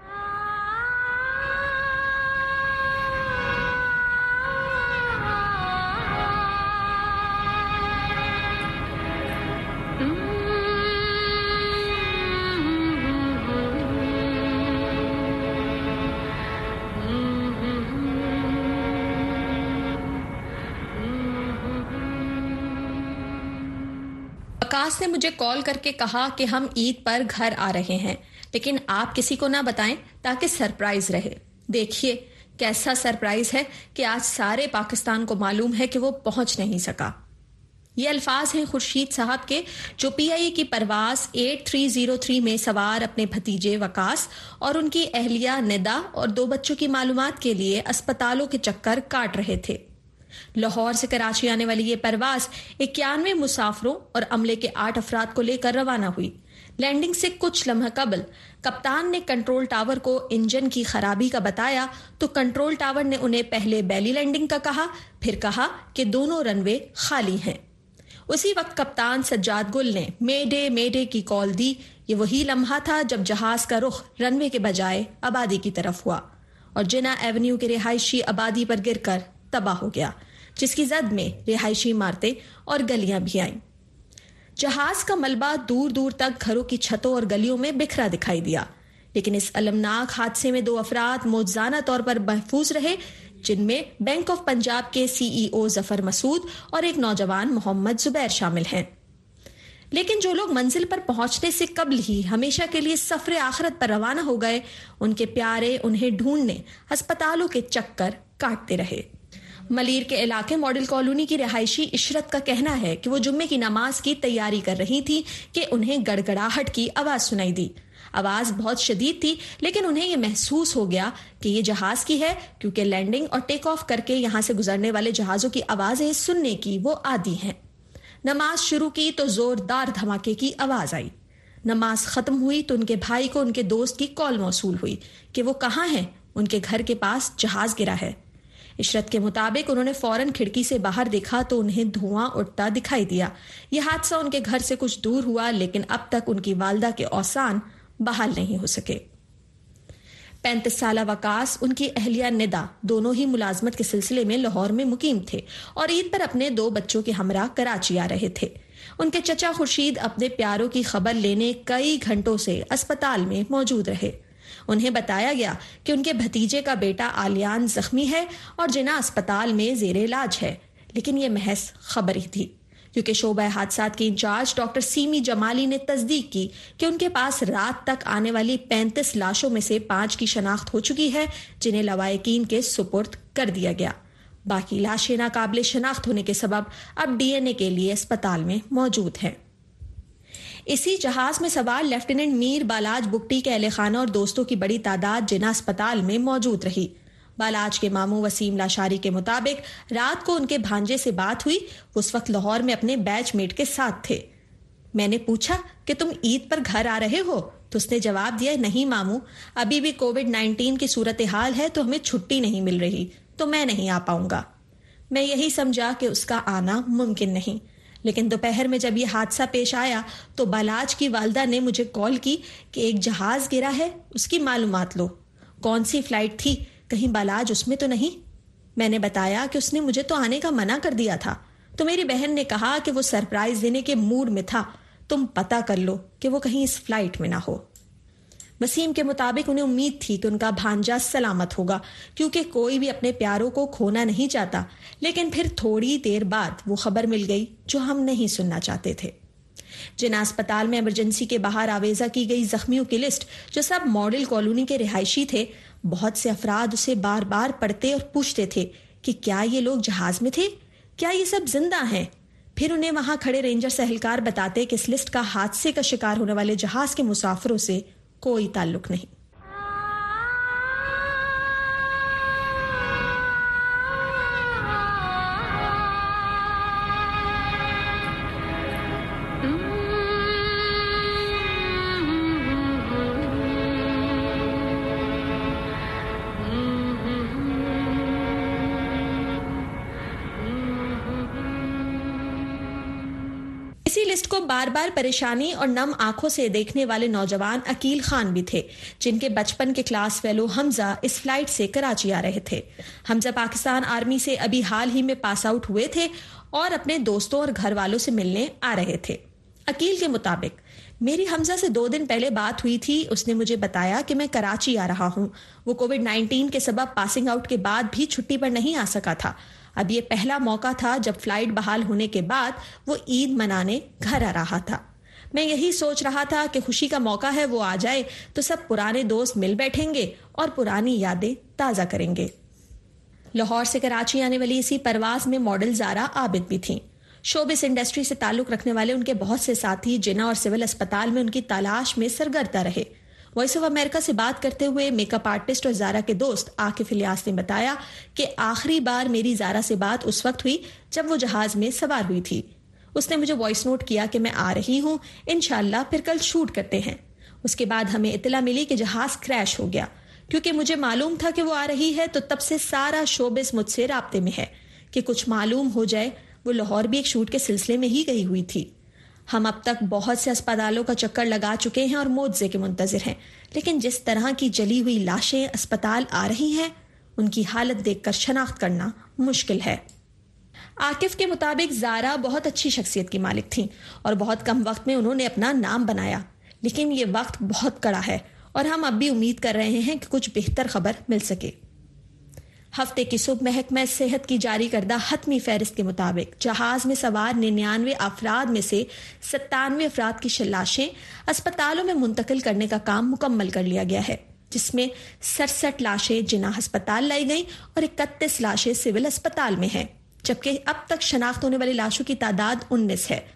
وقاص نے مجھے کال کر کے کہا کہ ہم عید پر گھر آ رہے ہیں, لیکن آپ کسی کو نہ بتائیں تاکہ سرپرائز رہے. دیکھیے کیسا سرپرائز ہے کہ آج سارے پاکستان کو معلوم ہے کہ وہ پہنچ نہیں سکا. یہ الفاظ ہیں خورشید صاحب کے, جو PIA کی پرواز 8303 میں سوار اپنے بھتیجے وقاص اور ان کی اہلیہ ندا اور 2 بچوں کی معلومات کے لیے اسپتالوں کے چکر کاٹ رہے تھے. لاہور سے کراچی آنے والی یہ پرواز 91 مسافروں اور عملے کے 8 افراد کو لے کر روانہ ہوئی. لینڈنگ سے کچھ لمحہ قبل کپتان نے کنٹرول ٹاور کو انجن کی خرابی کا بتایا تو کنٹرول ٹاور نے انہیں پہلے بیلی لینڈنگ کا کہا, پھر کہا کہ دونوں رن وے خالی ہیں. اسی وقت کپتان سجاد گل نے مے ڈے کی کال دی. یہ وہی لمحہ تھا جب جہاز کا رخ رن وے کے بجائے آبادی کی طرف ہوا اور جناح ایونیو کے رہائشی آبادی پر گر کر تباہ ہو گیا, جس کی زد میں رہائشی عمارتیں اور گلیاں بھی آئیں. جہاز کا ملبہ دور دور تک گھروں کی چھتوں اور گلیوں میں بکھرا دکھائی دیا, لیکن اس المناک حادثے میں 2 افراد معجزانہ طور پر محفوظ رہے, جن میں بینک آف پنجاب کے CEO ظفر مسعود اور ایک نوجوان محمد زبیر شامل ہیں. لیکن جو لوگ منزل پر پہنچنے سے قبل ہی ہمیشہ کے لیے سفر آخرت پر روانہ ہو گئے, ان کے پیارے انہیں ڈھونڈنے ہسپتالوں کے چکر کاٹتے رہے. ملیر کے علاقے ماڈل کالونی کی رہائشی عشرت کا کہنا ہے کہ وہ جمعے کی نماز کی تیاری کر رہی تھی کہ انہیں گڑگڑاہٹ کی آواز سنائی دی. آواز بہت شدید تھی، لیکن انہیں یہ محسوس ہو گیا کہ یہ جہاز کی ہے، کیونکہ لینڈنگ اور ٹیک آف کر کے یہاں سے گزرنے والے جہازوں کی آوازیں سننے کی وہ عادی ہیں۔ نماز شروع کی تو زوردار دھماکے کی آواز آئی۔ نماز ختم ہوئی تو ان کے بھائی کو ان کے دوست کی کال موصول ہوئی کہ وہ کہاں ہیں، ان کے گھر کے پاس جہاز گرا ہے۔ عشرت کے مطابق انہوں نے فوراً کھڑکی سے باہر دیکھا تو انہیں دھواں اٹھتا دکھائی دیا۔ یہ حادثہ ان کے گھر سے کچھ دور ہوا، لیکن اب تک ان کی والدہ کے اوسان بحال نہیں ہو سکے۔ 35 سالہ وقاص، ان کی اہلیہ ندا، دونوں ہی ملازمت کے سلسلے میں لاہور میں مقیم تھے اور عید پر اپنے 2 بچوں کے ہمراہ کراچی آ رہے تھے۔ ان کے چچا خورشید اپنے پیاروں کی خبر لینے کئی گھنٹوں سے اسپتال میں موجود رہے۔ انہیں بتایا گیا کہ ان کے بھتیجے کا بیٹا عالیان زخمی ہے اور جناح اسپتال میں زیر علاج ہے، لیکن یہ محض خبر ہی تھی، کیونکہ شعبہ حادثات کے انچارج ڈاکٹر سیمی جمالی نے تصدیق کی کہ ان کے پاس رات تک آنے والی 35 لاشوں میں سے 5 کی شناخت ہو چکی ہے، جنہیں لواحقین کے سپرد کر دیا گیا۔ باقی لاشیں ناقابل شناخت ہونے کے سبب اب ڈی این اے کے لیے اسپتال میں موجود ہیں۔ اسی جہاز میں سوار لیفٹیننٹ میر بالاج بگٹی کے اہل خانہ اور دوستوں کی بڑی تعداد جناح اسپتال میں موجود رہی۔ بالاج کے ماموں وسیم لاشاری کے مطابق رات کو ان کے بھانجے سے بات ہوئی، اس وقت لاہور میں اپنے بیچ میٹ کے ساتھ تھے۔ میں نے پوچھا کہ تم عید پر گھر آ رہے ہو تو اس نے جواب دیا، نہیں ماموں، ابھی بھی کووڈ-19 کی صورتحال ہے تو ہمیں چھٹی نہیں مل رہی، تو میں نہیں آ پاؤں گا۔ میں یہی سمجھا کہ اس کا آنا ممکن نہیں، لیکن دوپہر میں جب یہ حادثہ پیش آیا تو بالاج کی والدہ نے مجھے کال کی کہ ایک جہاز گرا ہے، اس کی معلومات لو۔ کون سی فلائٹ تھی؟ کہیں بالاج اس میں تو نہیں؟ میں نے بتایا کہ اس نے مجھے تو آنے کا منع کر دیا تھا، تو میری بہن نے کہا کہ وہ سرپرائز دینے کے موڈ میں تھا، تم پتہ کر لو کہ وہ کہیں اس فلائٹ میں نہ ہو۔ وسیم کے مطابق انہیں امید تھی کہ ان کا بھانجا سلامت ہوگا، کیونکہ کوئی بھی اپنے پیاروں کو کھونا نہیں چاہتا، لیکن پھر تھوڑی دیر بعد وہ خبر مل گئی جو ہم نہیں سننا چاہتے تھے۔ جناح اسپتال میں ایمرجنسی کے باہر آویزہ کی گئی زخمیوں کی لسٹ، جو سب ماڈل کالونی کے رہائشی تھے، بہت سے افراد اسے بار بار پڑھتے اور پوچھتے تھے کہ کیا یہ لوگ جہاز میں تھے؟ کیا یہ سب زندہ ہیں؟ پھر انہیں وہاں کھڑے رینجرز اہلکار بتاتے کہ اس لسٹ کا حادثے کا شکار ہونے والے جہاز کے مسافروں سے کوئی تعلق نہیں۔ اسی لسٹ کو بار بار پریشانی اور نم آنکھوں سے دیکھنے والے نوجوان عقیل خان بھی تھے، جن کے بچپن کے کلاس فیلو حمزہ اس فلائٹ سے کراچی آ رہے تھے۔ حمزہ پاکستان آرمی سے ابھی حال ہی میں پاس آؤٹ ہوئے تھے اور اپنے دوستوں اور گھر والوں سے ملنے آ رہے تھے۔ عقیل کے مطابق میری حمزہ سے 2 دن پہلے بات ہوئی تھی، اس نے مجھے بتایا کہ میں کراچی آ رہا ہوں، وہ کووڈ-19 کے سبب پاسنگ آؤٹ کے بعد بھی چھٹی پر نہیں آ سکا تھا۔ اب یہ پہلا موقع تھا جب فلائٹ بحال ہونے کے بعد وہ عید منانے گھر آ رہا تھا۔ میں یہی سوچ رہا تھا کہ خوشی کا موقع ہے، وہ آ جائے تو سب پرانے دوست مل بیٹھیں گے اور پرانی یادیں تازہ کریں گے۔ لاہور سے کراچی آنے والی اسی پرواز میں ماڈل زارا عابد بھی تھیں۔ شوبز انڈسٹری سے تعلق رکھنے والے ان کے بہت سے ساتھی جناح اور سول اسپتال میں ان کی تلاش میں سرگردہ رہے۔ وائس آف امریکہ سے بات کرتے ہوئے میک اپ آرٹسٹ اور زارا کے دوست عاقف الیاس نے بتایا کہ آخری بار میری زارا سے بات اس وقت ہوئی جب وہ جہاز میں سوار ہوئی تھی۔ اس نے مجھے وائس نوٹ کیا کہ میں آ رہی ہوں، انشاءاللہ پھر کل شوٹ کرتے ہیں۔ اس کے بعد ہمیں اطلاع ملی کہ جہاز کریش ہو گیا۔ کیونکہ مجھے معلوم تھا کہ وہ آ رہی ہے تو تب سے سارا شوبز مجھ سے رابطے میں ہے کہ کچھ معلوم ہو جائے۔ وہ لاہور بھی ایک شوٹ کے سلسلے میں ہی گئی ہوئی تھی۔ ہم اب تک بہت سے اسپتالوں کا چکر لگا چکے ہیں اور معجزے کے منتظر ہیں، لیکن جس طرح کی جلی ہوئی لاشیں اسپتال آ رہی ہیں ان کی حالت دیکھ کر شناخت کرنا مشکل ہے۔ عاقف کے مطابق زارا بہت اچھی شخصیت کی مالک تھیں اور بہت کم وقت میں انہوں نے اپنا نام بنایا، لیکن یہ وقت بہت کڑا ہے اور ہم اب بھی امید کر رہے ہیں کہ کچھ بہتر خبر مل سکے۔ ہفتے کی صبح محکمہ صحت کی جاری کردہ حتمی فہرست کے مطابق جہاز میں سوار 99 افراد میں سے 97 افراد کی لاشیں اسپتالوں میں منتقل کرنے کا کام مکمل کر لیا گیا ہے، جس میں 67 لاشیں جناح اسپتال لائی گئیں اور 31 لاشیں سول اسپتال میں ہیں، جبکہ اب تک شناخت ہونے والی لاشوں کی تعداد 19 ہے۔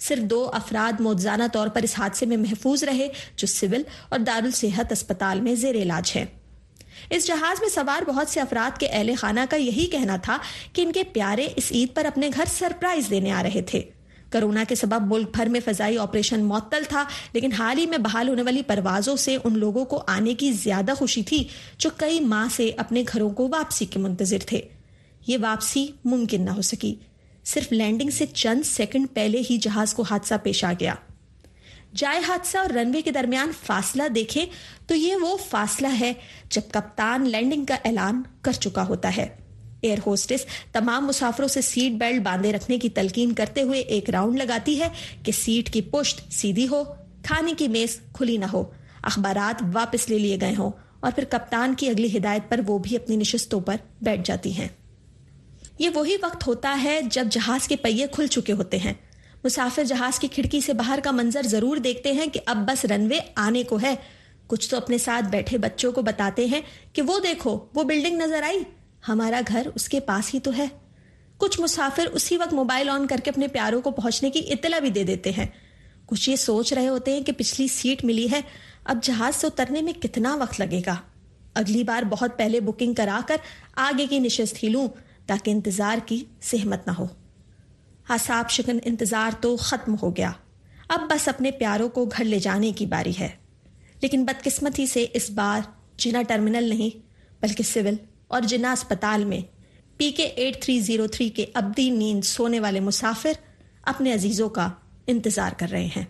صرف 2 افراد معجزانہ طور پر اس حادثے میں محفوظ رہے جو سول اور دارالصحت اسپتال میں زیر علاج ہیں۔ اس جہاز میں سوار بہت سے افراد کے اہل خانہ کا یہی کہنا تھا کہ ان کے پیارے اس عید پر اپنے گھر سرپرائز دینے آ رہے تھے۔ کرونا کے سبب ملک بھر میں فضائی آپریشن معطل تھا، لیکن حال ہی میں بحال ہونے والی پروازوں سے ان لوگوں کو آنے کی زیادہ خوشی تھی جو کئی ماہ سے اپنے گھروں کو واپسی کے منتظر تھے۔ یہ واپسی ممکن نہ ہو سکی۔ صرف لینڈنگ سے چند سیکنڈ پہلے ہی جہاز کو حادثہ پیش آ گیا۔ جائے حادثہ اور رن وے کے درمیان فاصلہ دیکھیں تو یہ وہ فاصلہ ہے جب کپتان لینڈنگ کا اعلان کر چکا ہوتا ہے۔ ایئر ہوسٹس تمام مسافروں سے سیٹ بیلٹ باندھے رکھنے کی تلقین کرتے ہوئے ایک راؤنڈ لگاتی ہے کہ سیٹ کی پشت سیدھی ہو، کھانے کی میز کھلی نہ ہو، اخبارات واپس لے لیے گئے ہوں، اور پھر کپتان کی اگلی ہدایت پر وہ بھی اپنی نشستوں پر بیٹھ جاتی ہیں۔ یہ وہی وقت ہوتا ہے جب جہاز کے پہیے کھل چکے ہوتے ہیں۔ مسافر جہاز کی کھڑکی سے باہر کا منظر ضرور دیکھتے ہیں کہ اب بس رن وے آنے کو ہے۔ کچھ تو اپنے ساتھ بیٹھے بچوں کو بتاتے ہیں کہ وہ دیکھو، وہ بلڈنگ نظر آئی، ہمارا گھر اس کے پاس ہی تو ہے۔ کچھ مسافر اسی وقت موبائل آن کر کے اپنے پیاروں کو پہنچنے کی اطلاع بھی دے دیتے ہیں۔ کچھ یہ سوچ رہے ہوتے ہیں کہ پچھلی سیٹ ملی ہے، اب جہاز سے اترنے میں کتنا وقت لگے گا، اگلی بار بہت پہلے بکنگ کرا کر آگے کی نشست ہی لوں تاکہ انتظار کی زحمت نہ ہو۔ اعصاب شکن انتظار تو ختم ہو گیا، اب بس اپنے پیاروں کو گھر لے جانے کی باری ہے۔ لیکن بدقسمتی سے اس بار جنا ٹرمینل نہیں بلکہ سول اور جنا اسپتال میں PK 8303 کے ابدی نیند سونے والے مسافر اپنے عزیزوں کا انتظار کر رہے ہیں۔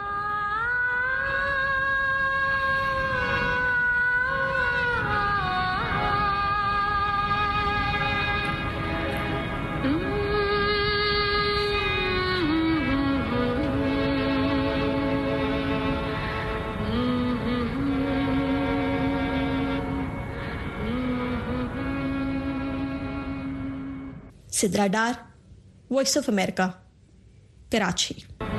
Sidra Dar, Voice of America, Karachi.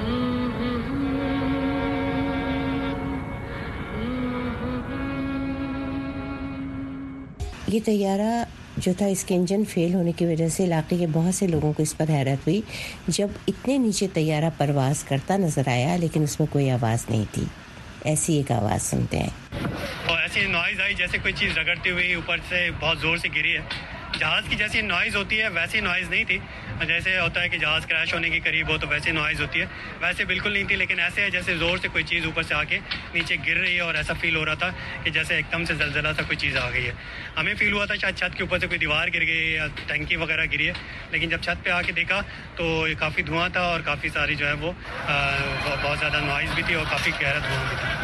یہ طیارہ جو تھا، اس کے انجن فیل ہونے کی وجہ سے علاقے کے بہت سے لوگوں کو اس پر حیرت ہوئی جب اتنے نیچے طیارہ پرواز کرتا نظر آیا، لیکن اس میں کوئی آواز نہیں تھی۔ ایسی ایک آواز سنتے ہیں اور ایسی نوائز آئی جیسے کوئی چیز رگڑتی ہوئی اوپر سے بہت زور سے گری ہے۔ جہاز کی جیسی نوائز ہوتی ہے ویسی نوائز نہیں تھی، جیسے ہوتا ہے کہ جہاز کریش ہونے کے قریب ہو تو ویسی نوائز ہوتی ہے، ویسے بالکل نہیں تھی، لیکن ایسے ہے جیسے زور سے کوئی چیز اوپر سے آ کے نیچے گر رہی ہے، اور ایسا فیل ہو رہا تھا کہ جیسے ایک دم سے زلزلہ سا کوئی چیز آ گئی ہے۔ ہمیں فیل ہوا تھا شاید چھت کے اوپر سے کوئی دیوار گر گئی یا ٹینکی وغیرہ گری ہے، لیکن جب چھت پہ آ کے دیکھا تو کافی دھواں تھا اور کافی ساری جو ہے وہ بہت زیادہ نوائز بھی تھی اور کافی گہرا دھواں بھی تھا۔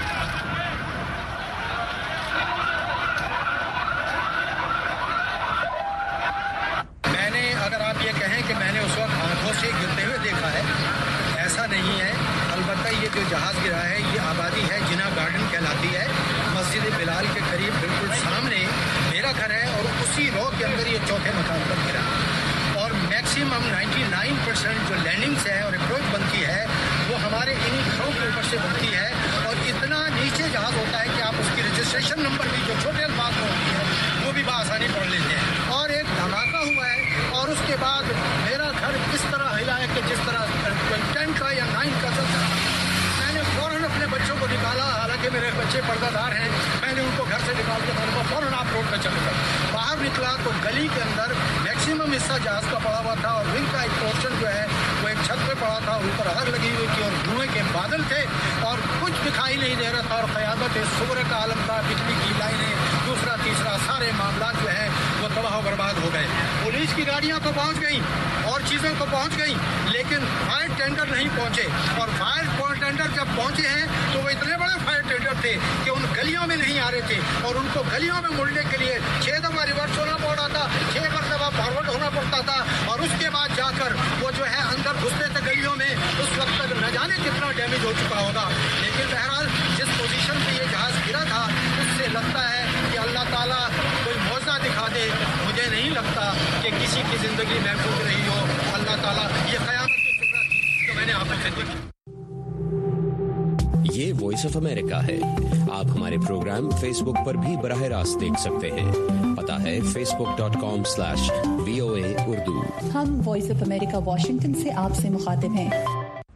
اگر آپ یہ کہیں کہ میں نے اس وقت آنکھوں سے گرتے ہوئے دیکھا ہے، ایسا نہیں ہے۔ البتہ یہ جو جہاز گرا ہے یہ آبادی ہے جنا گارڈن کہلاتی ہے، مسجد بلال کے قریب بالکل سامنے میرا گھر ہے، اور اسی رو کے اندر یہ چوتھے مقام پر گرا، اور میکسیمم 99% جو لینڈنگس ہے اور اپروچ بنتی ہے وہ ہمارے انہی گھروں کے اوپر سے بنتی ہے، اور اتنا نیچے جہاز ہوتا ہے کہ آپ اس کی رجسٹریشن نمبر بھی جو چھوٹے الفاظ میں ہوتی ہے وہ بھی بآسانی پڑھ لیتے ہیں۔ اور ایک دھماکہ ہوا ہے، اور اس کے بعد میرا گھر اس طرح ہلا ہے کہ جس طرح 10 کا یا 9 کا زلزلہ۔ میں نے فوراً اپنے بچوں کو نکالا، حالانکہ میرے بچے پردہ دار ہیں، میں نے ان کو گھر سے نکال کے میں نے کہا فوراً آپ روڈ پہ چلے جاؤ۔ باہر نکلا تو گلی کے اندر میکسیمم حصہ جہاز کا پڑا ہوا تھا، اور ونگ کا ایک پورشن جو ہے وہ ایک چھت پہ پڑا تھا، اوپر آگ لگی ہوئی تھی اور دھوئیں کے بادل تھے اور کچھ دکھائی نہیں دے رہا تھا، اور قیادت صبر کا عالم تھا، بجلی کی لائنیں دوسرا تیسرا سارے معاملات جو ہیں وہ تباہ و برباد ہو گئے۔ پولیس کی گاڑیاں تو پہنچ گئیں اور چیزیں تو پہنچ گئیں، لیکن فائر ٹینڈر نہیں پہنچے، اور فائر ٹینڈر جب پہنچے ہیں تو وہ اتنے بڑے فائر ٹینڈر تھے کہ ان گلیوں میں نہیں آ رہے تھے، اور ان کو گلیوں میں مڑنے کے لیے 6 دفعہ ریورس ہونا پڑ رہا تھا، 6 مرتبہ فارورڈ ہونا پڑتا تھا، اور اس کے بعد جا کر وہ جو ہے اندر گھستے تھے گلیوں میں۔ اس وقت تک نہ جانے کتنا ڈیمیج ہو چکا ہوگا، لیکن بہرحال جس پوزیشن پہ یہ جہاز گرا تھا اس سے لگتا ہے کہ اللہ تعالیٰ کوئی معجزہ دکھا دے۔ مجھے نہیں لگتا کہ کسی کی زندگی محفوظ رہی ہو۔ اللہ تعالیٰ یہ قیامت کی صبح تھی جو میں نے آنکھوں سے دیکھی۔ یہ وائس آف امریکہ ہے۔ آپ ہمارے پروگرام فیس بک پر بھی براہ راست دیکھ سکتے ہیں، پتہ ہے facebook.com/VOA Urdu۔ ہم وائس آف امریکہ واشنگٹن سے آپ سے مخاطب ہیں۔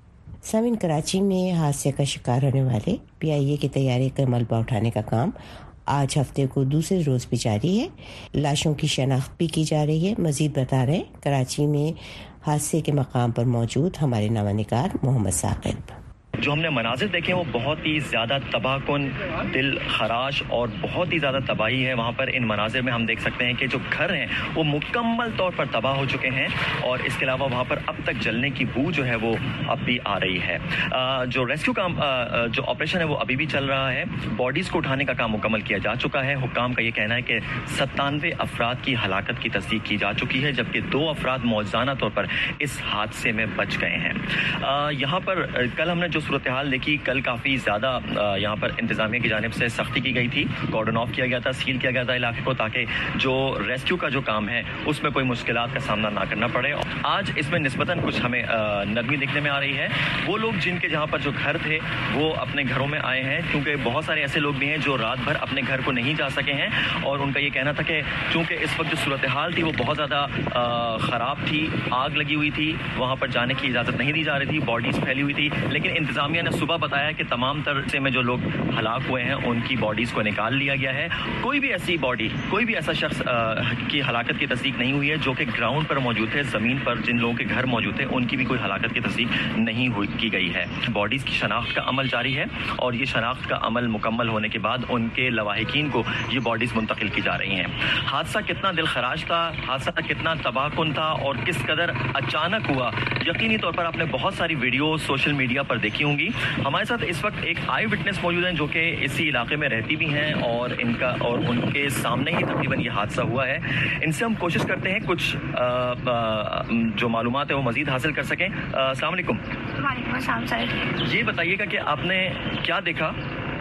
सामिन कराची में हादसे का शिकार होने वाले PIA के तैयारी का मलबा उठाने का काम आज हफ्ते को दूसरे रोज भी जारी है। लाशों की शनाख्त भी की जा रही है। मजीद बता रहे हैं कराची में हादसे के मकाम पर मौजूद हमारे नवानिगार मोहम्मद साकिब। जो हमने मनाजिर देखे वो बहुत ही ज़्यादा तबाहकुन, दिल खराश और बहुत ही ज़्यादा तबाही है वहाँ पर। इन मनाजिर में हम देख सकते हैं कि जो घर हैं वो मुकम्मल तौर पर तबाह हो चुके हैं और इसके अलावा वहाँ पर अब तक जलने की बू जो है वो अब भी आ रही है। जो रेस्क्यू काम जो ऑपरेशन है वो अभी भी चल रहा है। बॉडीज़ को उठाने का काम मुकम्मल किया जा चुका है। हुक्काम का ये कहना है कि 97 अफराद की हलाकत की तस्दीक की जा चुकी है, जबकि 2 अफराद मौजूदा तौर पर इस हादसे में बच गए हैं। यहाँ पर कल हमने जो सूरत हाल देखी, कल काफ़ी ज़्यादा यहाँ पर इंतज़ामिया की जानिब से सख्ती की गई थी, कॉर्डन ऑफ किया गया था, सील किया गया था इलाके को, ताकि जो रेस्क्यू का जो काम है उसमें कोई मुश्किलात का सामना ना करना पड़े। आज इसमें निस्बतन कुछ हमें नरमी देखने में आ रही है। वो लोग जिनके जहाँ पर जो घर थे वो अपने घरों में आए हैं, क्योंकि बहुत सारे ऐसे लोग भी हैं जो रात भर अपने घर को नहीं जा सके हैं और उनका ये कहना था कि चूँकि इस वक्त जो सूरत हाल थी वो बहुत ज़्यादा ख़राब थी, आग लगी हुई थी, वहाँ पर जाने की इजाज़त नहीं दी जा रही थी, बॉडीज़ फैली हुई थी। लेकिन इंतज़ामिया ने सुबह बताया कि तमाम तरह में जो लोग हलाक हुए हैं उनकी बॉडीज़ को निकाल लिया गया है। कोई भी ऐसी बॉडी, कोई भी ऐसा शख्स की हलाकत की तस्दीक नहीं हुई है जो कि ग्राउंड पर मौजूद थे, ज़मीन पर जिन लोगों के घर मौजूद थे उनकी भी कोई हलाकत की तस्दीक नहीं की गई है। बॉडीज़ की शनाख्त का अमल जारी है और ये शनाख्त का अमल मुकम्मल होने के बाद उनके लवाहिकीन को ये बॉडीज़ मुंतकिल की जा रही हैं। हादसा कितना दिल खराज था, हादसा कितना तबाहकुन था और किस कदर अचानक हुआ, यकीनी तौर पर आपने बहुत सारी वीडियो सोशल मीडिया पर देखी होंगी। हमारे साथ इस वक्त एक आई विटनेस मौजूद हैं जो कि इसी इलाके में रहती भी हैं और उनके सामने ही तकरीबन ये हादसा हुआ है। इनसे हम कोशिश करते हैं कुछ जो मालूमात है वो मजीद हासिल कर सकें। अस्सलाम वालेकुम। वालेकुम अस्सलाम सर। ये बताइएगा कि आपने क्या देखा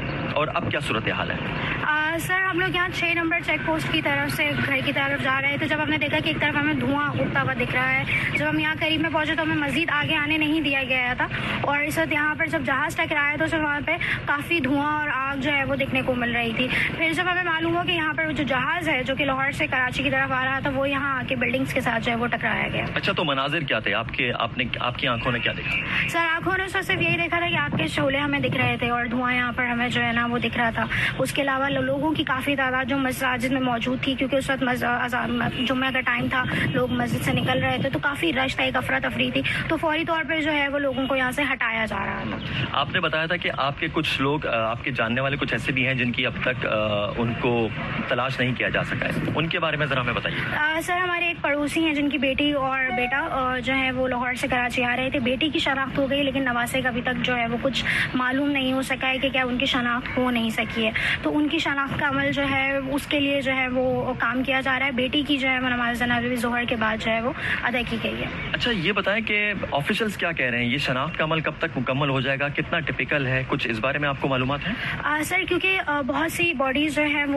और अब क्या सूरत हाल है? सर हम लोग यहाँ 6 नंबर चेक पोस्ट की तरफ से घर की तरफ जा रहे थे, जब हमने देखा कि एक तरफ हमें धुआं उठता हुआ दिख रहा है। जब हम यहाँ करीब में पहुंचे तो हमें मजीद आगे आने नहीं दिया गया था और इस वक्त यहाँ पर जब जहाज़ टकराया तो सर वहाँ पे काफ़ी धुआं और आग जो है वो देखने को मिल रही थी। फिर जब हमें मालूम हुआ कि यहाँ पर जो जहाज़ है जो कि लाहौर से कराची की तरफ आ रहा था वो यहाँ आके बिल्डिंग्स के साथ जो है वो टकराया गया। अच्छा, तो मनाजिर क्या थे आपकी आंखों ने क्या देखा? सर आंखों ने सिर्फ यही देखा था कि आग के शोले हमें दिख रहे थे और धुआं यहाँ पर हमें जो है ना वो दिख रहा था। उसके अलावा लोगों की काफ़ी तादाद जो मस्जिद में मौजूद थी, क्योंकि उस वक्त जुम्मे का टाइम था, लोग मस्जिद से निकल रहे थे तो काफ़ी रश था, एक अफरा तफरी थी, तो फौरी तौर पर जो है वो लोगों को यहाँ से हटाया जा रहा था। आपने बताया था कि आपके कुछ लोग, आपके जानने वाले कुछ ऐसे भी हैं जिनकी अब तक उनको तलाश नहीं किया जा सका है, उनके बारे में ज़रा हमें बताइए। सर हमारे एक पड़ोसी हैं जिनकी बेटी और बेटा जो है वो लाहौर से कराची आ रहे थे। बेटी की शनाख्त हो गई लेकिन नवासे का अभी तक जो है वो कुछ मालूम नहीं हो सका है कि क्या उनकी शनाख्त हो नहीं सकी है, तो उनकी शनाख्त का अमल जो है उसके लिए जो है वो काम किया जा रहा है। बेटी की जो है वो नमाज जनाज़ा ज़ोहर के बाद जो है वो अदा की गई है। अच्छा, ये बताएं कि ऑफिशियल्स क्या कह रहे हैं, ये शनाख्त का अमल कब तक मुकम्मल हो जाएगा, कितना टिपिकल है, कुछ इस बारे में आपको मालूमात है? सर क्योंकि बहुत सी बॉडीज जो है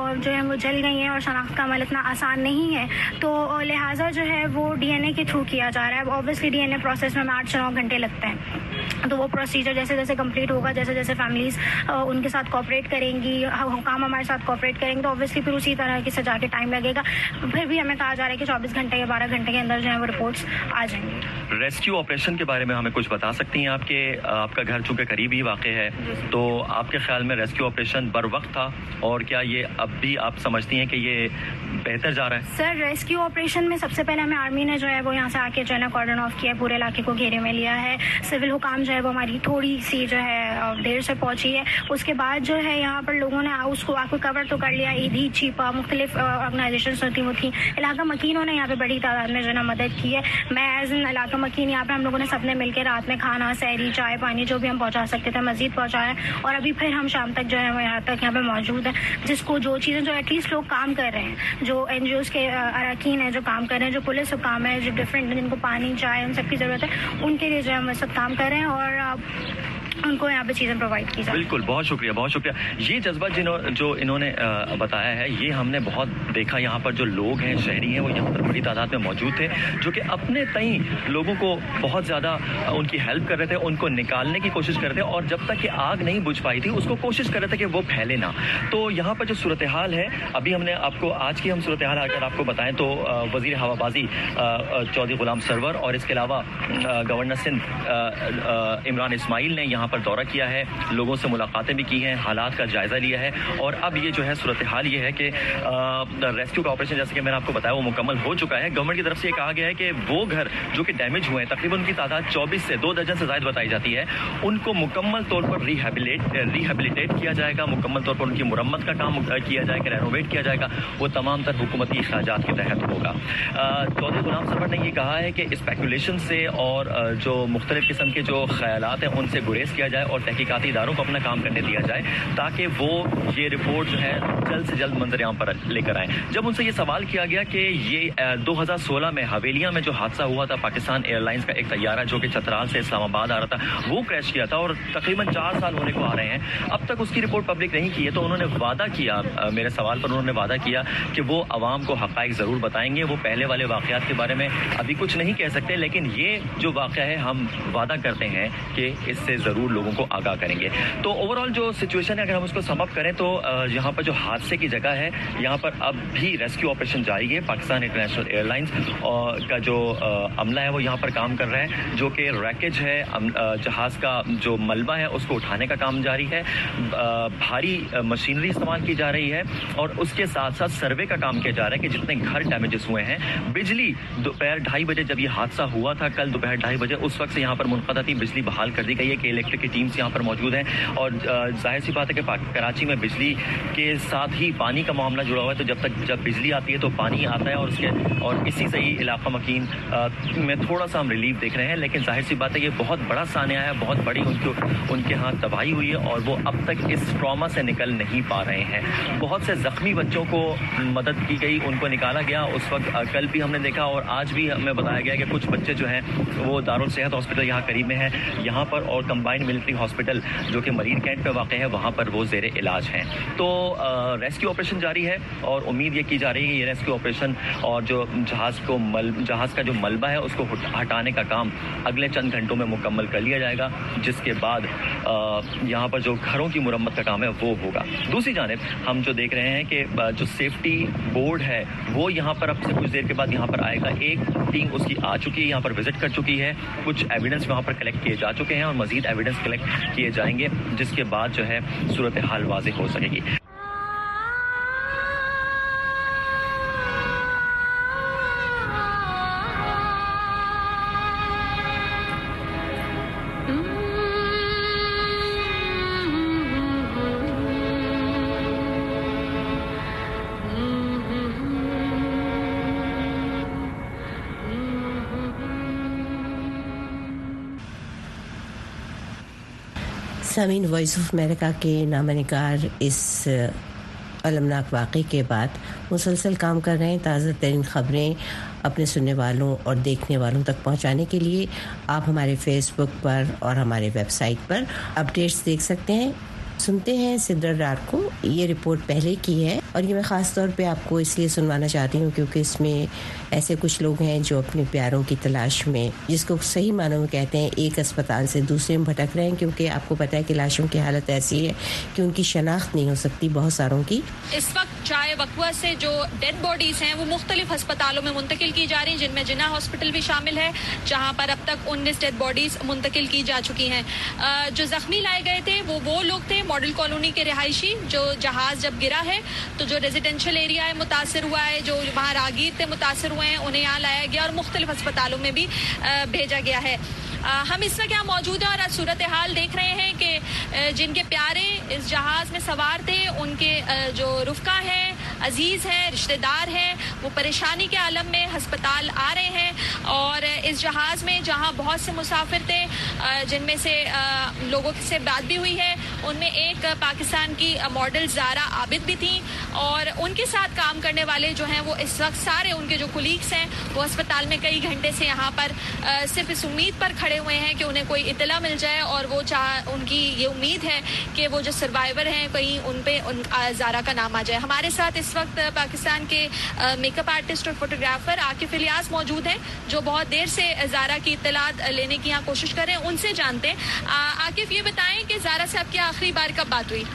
वो जल गई हैं और शनाख्त का अमल इतना आसान नहीं है, तो लिहाजा जो है वो DNA के थ्रू किया जा रहा है। ऑब्वियसली DNA प्रोसेस में 8 से 9 घंटे लगते हैं, तो वो प्रोसीजर जैसे जैसे कंप्लीट होगा, जैसे जैसे फैमिलीज उनके साथ कोऑपरेट करेंगी, हुकाम हमारे साथ कोऑपरेट करेंगे, तो ऑब्वियसली फिर उसी तरह की सजा के टाइम लगेगा। फिर भी हमें कहा जा रहा है कि 24 घंटे या 12 घंटे के अंदर जो है वो रिपोर्ट्स आ जाएंगी। रेस्क्यू ऑपरेशन के बारे में हमें कुछ बता सकती हैं? आपका घर चूँकि करीब ही वाक़ है, तो आपके ख्याल में रेस्क्यू ऑपरेशन बर वक्त था और क्या ये अब भी आप समझती हैं कि ये बेहतर जा रहा है? सर रेस्क्यू ऑपरेशन में सबसे पहले हमें आर्मी ने जो है वो यहाँ से आके जो है ना कॉर्डन ऑफ किया, पूरे इलाके को घेरे में लिया है। सिविल हुकाम जो है वो हमारी थोड़ी सी जो है देर से पहुंची है। उसके बाद जो है यहाँ पर लोगों ने उसको आपको कवर तो कर लिया, ईदी छिपा मुख्तलिफ ऑर्गेनाइजेशन होती वो थी, इलाका मकीनों ने यहाँ पे बड़ी तादाद में जो है मदद की है। मैं एज एन इलाका मकीन यहाँ पे हम लोगों ने सबने मिलकर रात में खाना, सहरी, चाय, पानी जो भी हम पहुँचा सकते थे मजीद पहुँचाया और अभी फिर हम शाम तक जो है वो यहाँ पे मौजूद है, जिसको जो चीज़ें जो एटलीस्ट लोग काम कर रहे हैं, जो NGOs के अरकान हैं जो काम कर रहे हैं, जो पुलिस हुकाम है, जो डिफरेंट जिनको पानी, चाय, उन सबकी ज़रूरत है, उनके लिए जो है हम सब काम कर रहे हैं और उनको यहाँ पे चीज़ें प्रोवाइड की जाए। बिल्कुल, बहुत शुक्रिया, बहुत शुक्रिया। ये जज्बा जो इन्होंने बताया है, ये हमने बहुत देखा। यहाँ पर जो लोग हैं, शहरी हैं, वो यहाँ पर बड़ी तादाद में मौजूद थे, जो कि अपने तई लोगों को बहुत ज़्यादा उनकी हेल्प कर रहे थे, उनको निकालने की कोशिश कर रहे थे, और जब तक कि आग नहीं बुझ पाई थी उसको कोशिश कर रहे थे कि वो फैले ना। तो यहाँ पर जो सूरत हाल है, अभी हमने आपको आज की हम सूरत हाल अगर आपको बताएं तो वज़ीर हवाबाजी चौधरी गुलाम सरवर और इसके अलावा गवर्नर सिंध इमरान इस्माइल ने यहाँ पर दौरा किया है, लोगों से मुलाकातें भी की हैं, हालात का जायज़ा लिया है। और अब ये जो है सूरत हाल ये है कि रेस्क्यू का ऑपरेशन, जैसे कि मैंने आपको बताया, वो मुकम्मल हो चुका है। गवर्नमेंट की तरफ से ये कहा गया है कि वो घर जो कि डैमेज हुए हैं, तकरीबन उनकी तादाद 24 से 2 दर्जन से ज़ायद बताई जाती है, उनको मुकम्मल तौर पर रिहेबिलिटेट किया जाएगा, मुकम्मल तौर पर उनकी मुरम्मत का काम किया जाएगा, रेनोवेट किया जाएगा। वो तमाम तर हुकूमती अखराजात के तहत होगा। चौधरी गुलाम सरवर ने ये कहा है कि स्पेकुलेशन से और जो मुख्तलिफ किस्म के जो ख्यालात हैं उनसे गुरेज किया जाए और तहकीकाती इदारों को अपना काम करने दिया जाए, ताकि वो ये रिपोर्ट जो है जल्द से जल्द मंजर आम पर लेकर आए। जब उनसे ये सवाल किया गया कि ये 2016 में हवेलिया में जो हादसा हुआ था, पाकिस्तान एयरलाइंस का एक तैयारा जो कि चतराल से इस्लामाबाद आ रहा था, वो क्रैश किया था और तकरीबन 4 साल होने को आ रहे हैं, अब तक उसकी रिपोर्ट पब्लिक नहीं की है। तो उन्होंने वादा किया, मेरे सवाल पर उन्होंने वादा किया कि वो आवाम को हक़ाइक़ ज़रूर बताएंगे। वो पहले वाले वाक़यात के बारे में अभी कुछ नहीं कह सकते, लेकिन ये जो वाक़या है हम वादा करते हैं कि इससे ज़रूर लोगों को आगाह करेंगे। तो ओवरऑल जो सिचुएशन है, अगर हम उसको सम अप करें तो यहाँ पर जो हादसे की जगह है, यहाँ पर अब भी रेस्क्यू ऑपरेशन जारी है। पाकिस्तान इंटरनेशनल एयरलाइंस का जो अमला है वो यहाँ पर काम कर रहा है, जो कि रैकेज है, जहाज़ का जो मलबा है उसको उठाने का काम जारी है, भारी मशीनरी इस्तेमाल की जा रही है और उसके साथ साथ सर्वे का काम किया जा रहा है कि जितने घर डैमेजेस हुए हैं। बिजली दोपहर 2:30 बजे जब ये हादसा हुआ था, कल दोपहर 2:30 बजे, उस वक्त से यहाँ पर मुनक़ता थी, बिजली बहाल कर दी गई है कि इलेक्ट्रिक की टीम्स यहाँ पर मौजूद हैं। और जाहिर सी बात है कि कराची में बिजली के साथ ही पानी का मामला जुड़ा हुआ है, तो जब बिजली आती है तो पानी आता है और इसी से ही इलाका मकीन में थोड़ा सा हम रिलीफ देख रहे हैं। लेकिन जाहिर सी बात है ये बहुत बड़ा सानिया है, बहुत बड़ी उनके हाथ तबाही हुई है और वो अब तक इस ट्रॉमा से निकल नहीं पा रहे हैं। बहुत से ज़ख्मी बच्चों को मदद की गई, उनको निकाला गया। उस वक्त कल भी हमने देखा और आज भी हमें बताया गया कि कुछ बच्चे जो हैं वो दारुल सेहत हॉस्पिटल यहाँ करीब में है, यहाँ पर और कंबाइंड मिलिट्री हॉस्पिटल जो कि मरीन कैंट पे वाक़ है, वहाँ पर वो ज़ेरे इलाज हैं। तो रेस्क्यू ऑपरेशन जारी है और उम्मीद ये की जा रही है ये रेस्क्यू ऑपरेशन और जो जहाज़ का जो मलबा है उसको हटाने का काम अगले चंद घंटों में मुकम्मल कर लिया जाएगा, जिसके बाद यहाँ पर जो घरों की मुरम्मत का काम है वो होगा। दूसरी जानिब हम जो देख रहे हैं कि जो सेफ्टी बोर्ड है वो यहाँ पर अब से कुछ देर के बाद यहाँ पर आएगा। एक टीम उसकी आ चुकी है, यहाँ पर विजिट कर चुकी है, कुछ एविडेंस वहाँ पर कलेक्ट किए जा चुके हैं और मजीद एविडेंस कलेक्ट किए जाएंगे, जिसके बाद जो है सूरत हाल वाज़ेह हो सकेगी। सामीन, वॉइस ऑफ अमेरिका के नामनिगार इस अलमनाक वाक़े के बाद मुसलसल काम कर रहे हैं ताज़ा तरीन ख़बरें अपने सुनने वालों और देखने वालों तक पहुंचाने के लिए। आप हमारे फेसबुक पर और हमारे वेबसाइट पर अपडेट्स देख सकते हैं। सुनते हैं सिद्रा डार को, ये रिपोर्ट पहले की है और ये मैं ख़ास तौर पे आपको इसलिए सुनवाना चाहती हूँ क्योंकि इसमें ऐसे कुछ लोग हैं जो अपने प्यारों की तलाश में, जिसको सही मानों में कहते हैं, एक अस्पताल से दूसरे में भटक रहे हैं, क्योंकि आपको पता है कि लाशों की हालत ऐसी है कि उनकी शनाख्त नहीं हो सकती बहुत सारों की। इस वक्त चाय वकवा से जो डेड बॉडीज़ हैं वो मुख्तलिफ अस्पतालों में मुंतकिल की जा रही हैं, जिनमें जिन्ना हॉस्पिटल भी शामिल है, जहाँ पर अब तक 19 डेड बॉडीज़ मुंतकिल की जा चुकी हैं। जो ज़ख्मी लाए गए थे वो लोग थे मॉडल कॉलोनी के रिहायशी, जो जहाज़ जब गिरा है तो जो रेजिडेंशियल एरिया है मुतासर हुआ है, जो वहाँ रागीर थे मुतासर हुए हैं, उन्हें यहाँ लाया गया और मुख्तलिफ अस्पतालों में भी भेजा गया है। हम इस वक्त यहाँ मौजूद हैं और आज सूरत हाल देख रहे हैं कि جن کے پیارے اس جہاز میں سوار تھے، ان کے جو رفقا ہے، عزیز ہے، رشتہ دار ہیں، وہ پریشانی کے عالم میں ہسپتال آ رہے ہیں. اور اس جہاز میں جہاں بہت سے مسافر تھے، جن میں سے لوگوں سے بات بھی ہوئی ہے، ان میں ایک پاکستان کی ماڈل زارا عابد بھی تھیں، اور ان کے ساتھ کام کرنے والے جو ہیں وہ اس وقت سارے ان کے جو کولیگس ہیں وہ ہسپتال میں کئی گھنٹے سے یہاں پر صرف اس امید پر کھڑے ہوئے ہیں کہ انہیں کوئی اطلاع مل جائے، اور وہ ان کی یہ امید ہے کہ وہ جو سروائیور ہیں کہیں ان پہ زارا کا نام آ جائے. ہمارے ساتھ اس وقت پاکستان کے میک اپ آرٹسٹ اور فوٹوگرافر عاقف الیاس موجود ہیں، جو بہت دیر سے زارا کی اطلاعات لینے کی یہاں کوشش کر رہے ہیں. ان سے جانتے ہیں. عاقف، یہ بتائیں کہ زارا سے آپ کی آخری بار کب بات ہوئی؟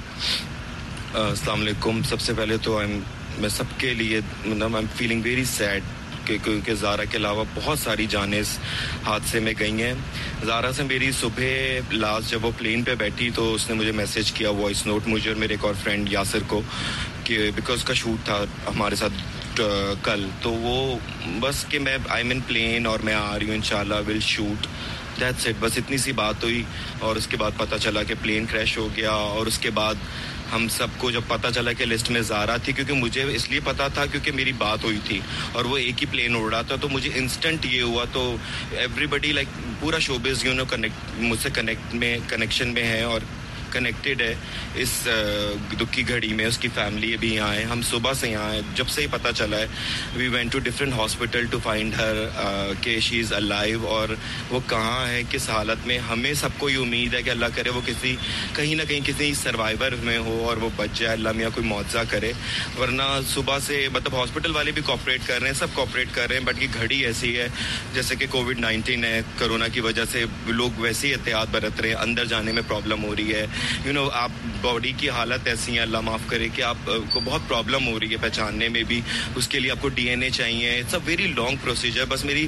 السلام علیکم. سب سے پہلے تو میں سب کے لیے I am feeling very sad کیونکہ زارا کے علاوہ بہت ساری جانیں اس حادثے میں گئی ہیں. زارا سے میری صبح لاسٹ جب وہ پلین پہ بیٹھی تو اس نے مجھے میسج کیا وائس نوٹ، مجھے اور میرے ایک اور فرینڈ یاسر کو، کہ بیکاز اس کا شوٹ تھا ہمارے ساتھ کل، تو وہ بس کہ میں آئی ایم ان پلین اور میں آ رہی ہوں انشاءاللہ ول شوٹ، دیٹس اٹ. بس اتنی سی بات ہوئی، اور اس کے بعد پتہ چلا کہ پلین کریش ہو گیا. اور اس کے بعد ہم سب کو جب پتہ چلا کہ لسٹ میں زارا تھی، کیونکہ مجھے اس لیے پتا تھا کیونکہ میری بات ہوئی تھی اور وہ ایک ہی پلین اڑ رہا تھا، تو مجھے انسٹنٹ یہ ہوا. تو ایوری بڈی لائک پورا شوبز مجھ سے کنیکشن میں ہے اور کنیکٹڈ ہے اس دکھ کی گھڑی میں. اس کی فیملی بھی یہاں ہے، ہم صبح سے یہاں ہیں جب سے ہی پتہ چلا ہے. We went to different hospital to find her کہ شی از الائیو، اور وہ کہاں ہے، کس حالت میں. ہمیں سب کو یہ امید ہے کہ اللہ کرے وہ کہیں نہ کہیں کسی سروائیور میں ہو اور وہ بچ جائے، اللہ میاں کوئی معجزہ کرے. ورنہ صبح سے مطلب ہاسپٹل والے بھی کوآپریٹ کر رہے ہیں، سب کوآپریٹ کر رہے ہیں، بٹ یہ گھڑی ایسی ہے جیسے کہ کووڈ-19 ہے، کرونا کی وجہ سے لوگ ویسے ہی احتیاط برت رہے ہیں، اندر جانے میں پرابلم ہو رہی ہے. آپ باڈی کی حالت ایسی ہے، اللہ معاف کرے، کہ آپ کو بہت پرابلم ہو رہی ہے پہچاننے میں بھی. اس کے لیے آپ کو ڈی این اے چاہیے. It's a very long procedure. بس میری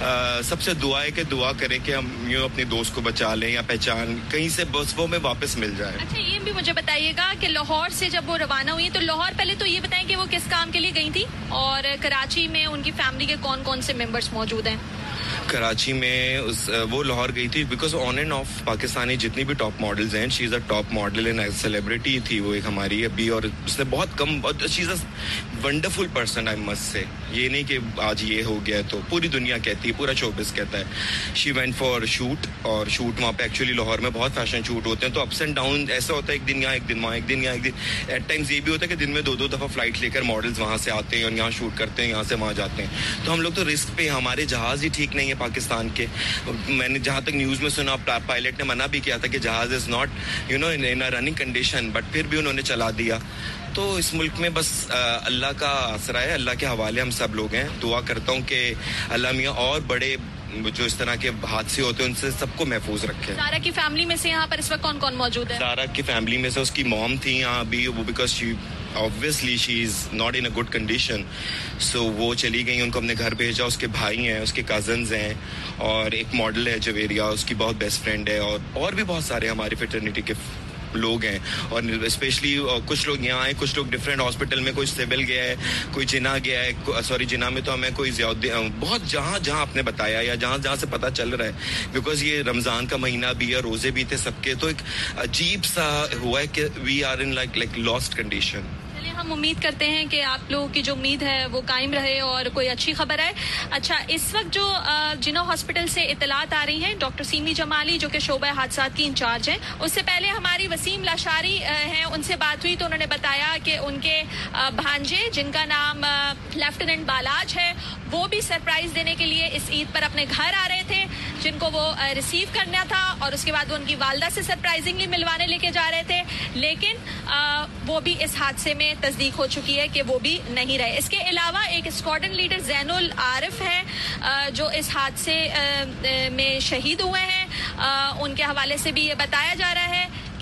سب سے دعا ہے کہ دعا کریں کہ ہم اپنے دوست کو بچا لیں یا پہچان کہیں سے بس وہ میں واپس مل جائے. اچھا، یہ بھی مجھے بتائیے گا کہ لاہور سے جب وہ روانہ ہوئی تو لاہور، پہلے تو یہ بتائیں کہ وہ کس کام کے لیے گئی تھی، اور کراچی میں ان کی فیملی کے کون کون سے ممبرس موجود ہیں؟ کراچی میں وہ لاہور گئی تھی because on and off Pakistani جتنی بھی ٹاپ ماڈلز ہیں، she is a top model and celebrity تھی وہ ایک ہماری ابھی، اور اس نے بہت کم، she is a wonderful person I must say. یہ نہیں کہ آج یہ ہو گیا تو پوری دنیا کہتی ہے، پورا شوبز کہتا ہے. شی وینٹ فار شوٹ، اور شوٹ وہاں پہ ایکچولی لاہور میں بہت فیشن شوٹ ہوتے ہیں، تو اپس اینڈ ڈاؤن ایسا ہوتا ہے، ایک دن یہاں ایک دن وہاں، ایک دن یہاں ایک دن. ایٹ ٹائمز یہ بھی ہوتا ہے کہ دن میں 2 دفعہ فلائٹ لے کر ماڈلز وہاں سے آتے ہیں اور یہاں شوٹ کرتے ہیں، یہاں سے وہاں جاتے ہیں. تو ہم لوگ تو رسک پہ، ہمارے جہاز ہی ٹھیک نہیں ہے پاکستان کے. میں نے جہاں تک نیوز میں سنا پائلٹ نے منع بھی کیا تھا کہ جہاز is not in a running condition, but پھر بھی انہوں نے چلا دیا. تو اس ملک میں بس اللہ کا آسرا ہے، اللہ کے حوالے ہم سب لوگ ہیں. دعا کرتا ہوں کہ اللہ میاں اور بڑے جو اس طرح کے حادثے ہوتے ہیں ان سے سب کو محفوظ رکھے. زارا کی فیملی میں سے یہاں پر اس وقت کون کون موجود ہے؟ زارا کی فیملی میں سے اس کی موم تھی یہاں ابھی، وہ because obviously she is not in a good condition, so وہ چلی گئی، ان کو ہم نے گھر بھیجا. اس کے بھائی ہیں، اس کے کزنز ہیں، اور ایک ماڈل ہے جویریا، اس کی بہت بیسٹ فرینڈ ہے، اور بھی بہت سارے ہماری فیٹرنیٹی کے لوگ ہیں. اور اسپیشلی کچھ لوگ یہاں آئے، کچھ لوگ ڈفرینٹ ہاسپٹل میں، کوئی سول گیا ہے، کوئی جنا گیا ہے. سوری جنا میں تو ہمیں کوئی بہت جہاں آپ نے بتایا یا جہاں سے پتہ چل رہا ہے، بیکاز یہ رمضان کا مہینہ بھی ہے، روزے بھی تھے سب کے، تو ایک عجیب سا ہوا ہے کہ we are in like last condition. ہم امید کرتے ہیں کہ آپ لوگوں کی جو امید ہے وہ قائم رہے اور کوئی اچھی خبر آئے. اچھا، اس وقت جو جنو ہاسپٹل سے اطلاعات آ رہی ہیں، ڈاکٹر سیمی جمالی جو کہ شعبہ حادثات کی انچارج ہیں، اس سے پہلے ہماری وسیم لاشاری ہیں، ان سے بات ہوئی تو انہوں نے بتایا کہ ان کے بھانجے جن کا نام لیفٹیننٹ بالاج ہے، وہ بھی سرپرائز دینے کے لیے اس عید پر اپنے گھر آ رہے تھے، جن کو وہ ریسیو کرنا تھا، اور اس کے بعد وہ ان کی والدہ سے سرپرائزنگلی ملوانے لے کے جا رہے تھے. لیکن وہ بھی اس حادثے میں تصدیق ہو چکی ہے کہ وہ بھی نہیں رہے. اس کے علاوہ ایک اسکواڈن لیڈر زین العارف ہے جو اس حادثے میں شہید ہوئے ہیں. ان کے حوالے سے بھی یہ بتایا جا رہا ہے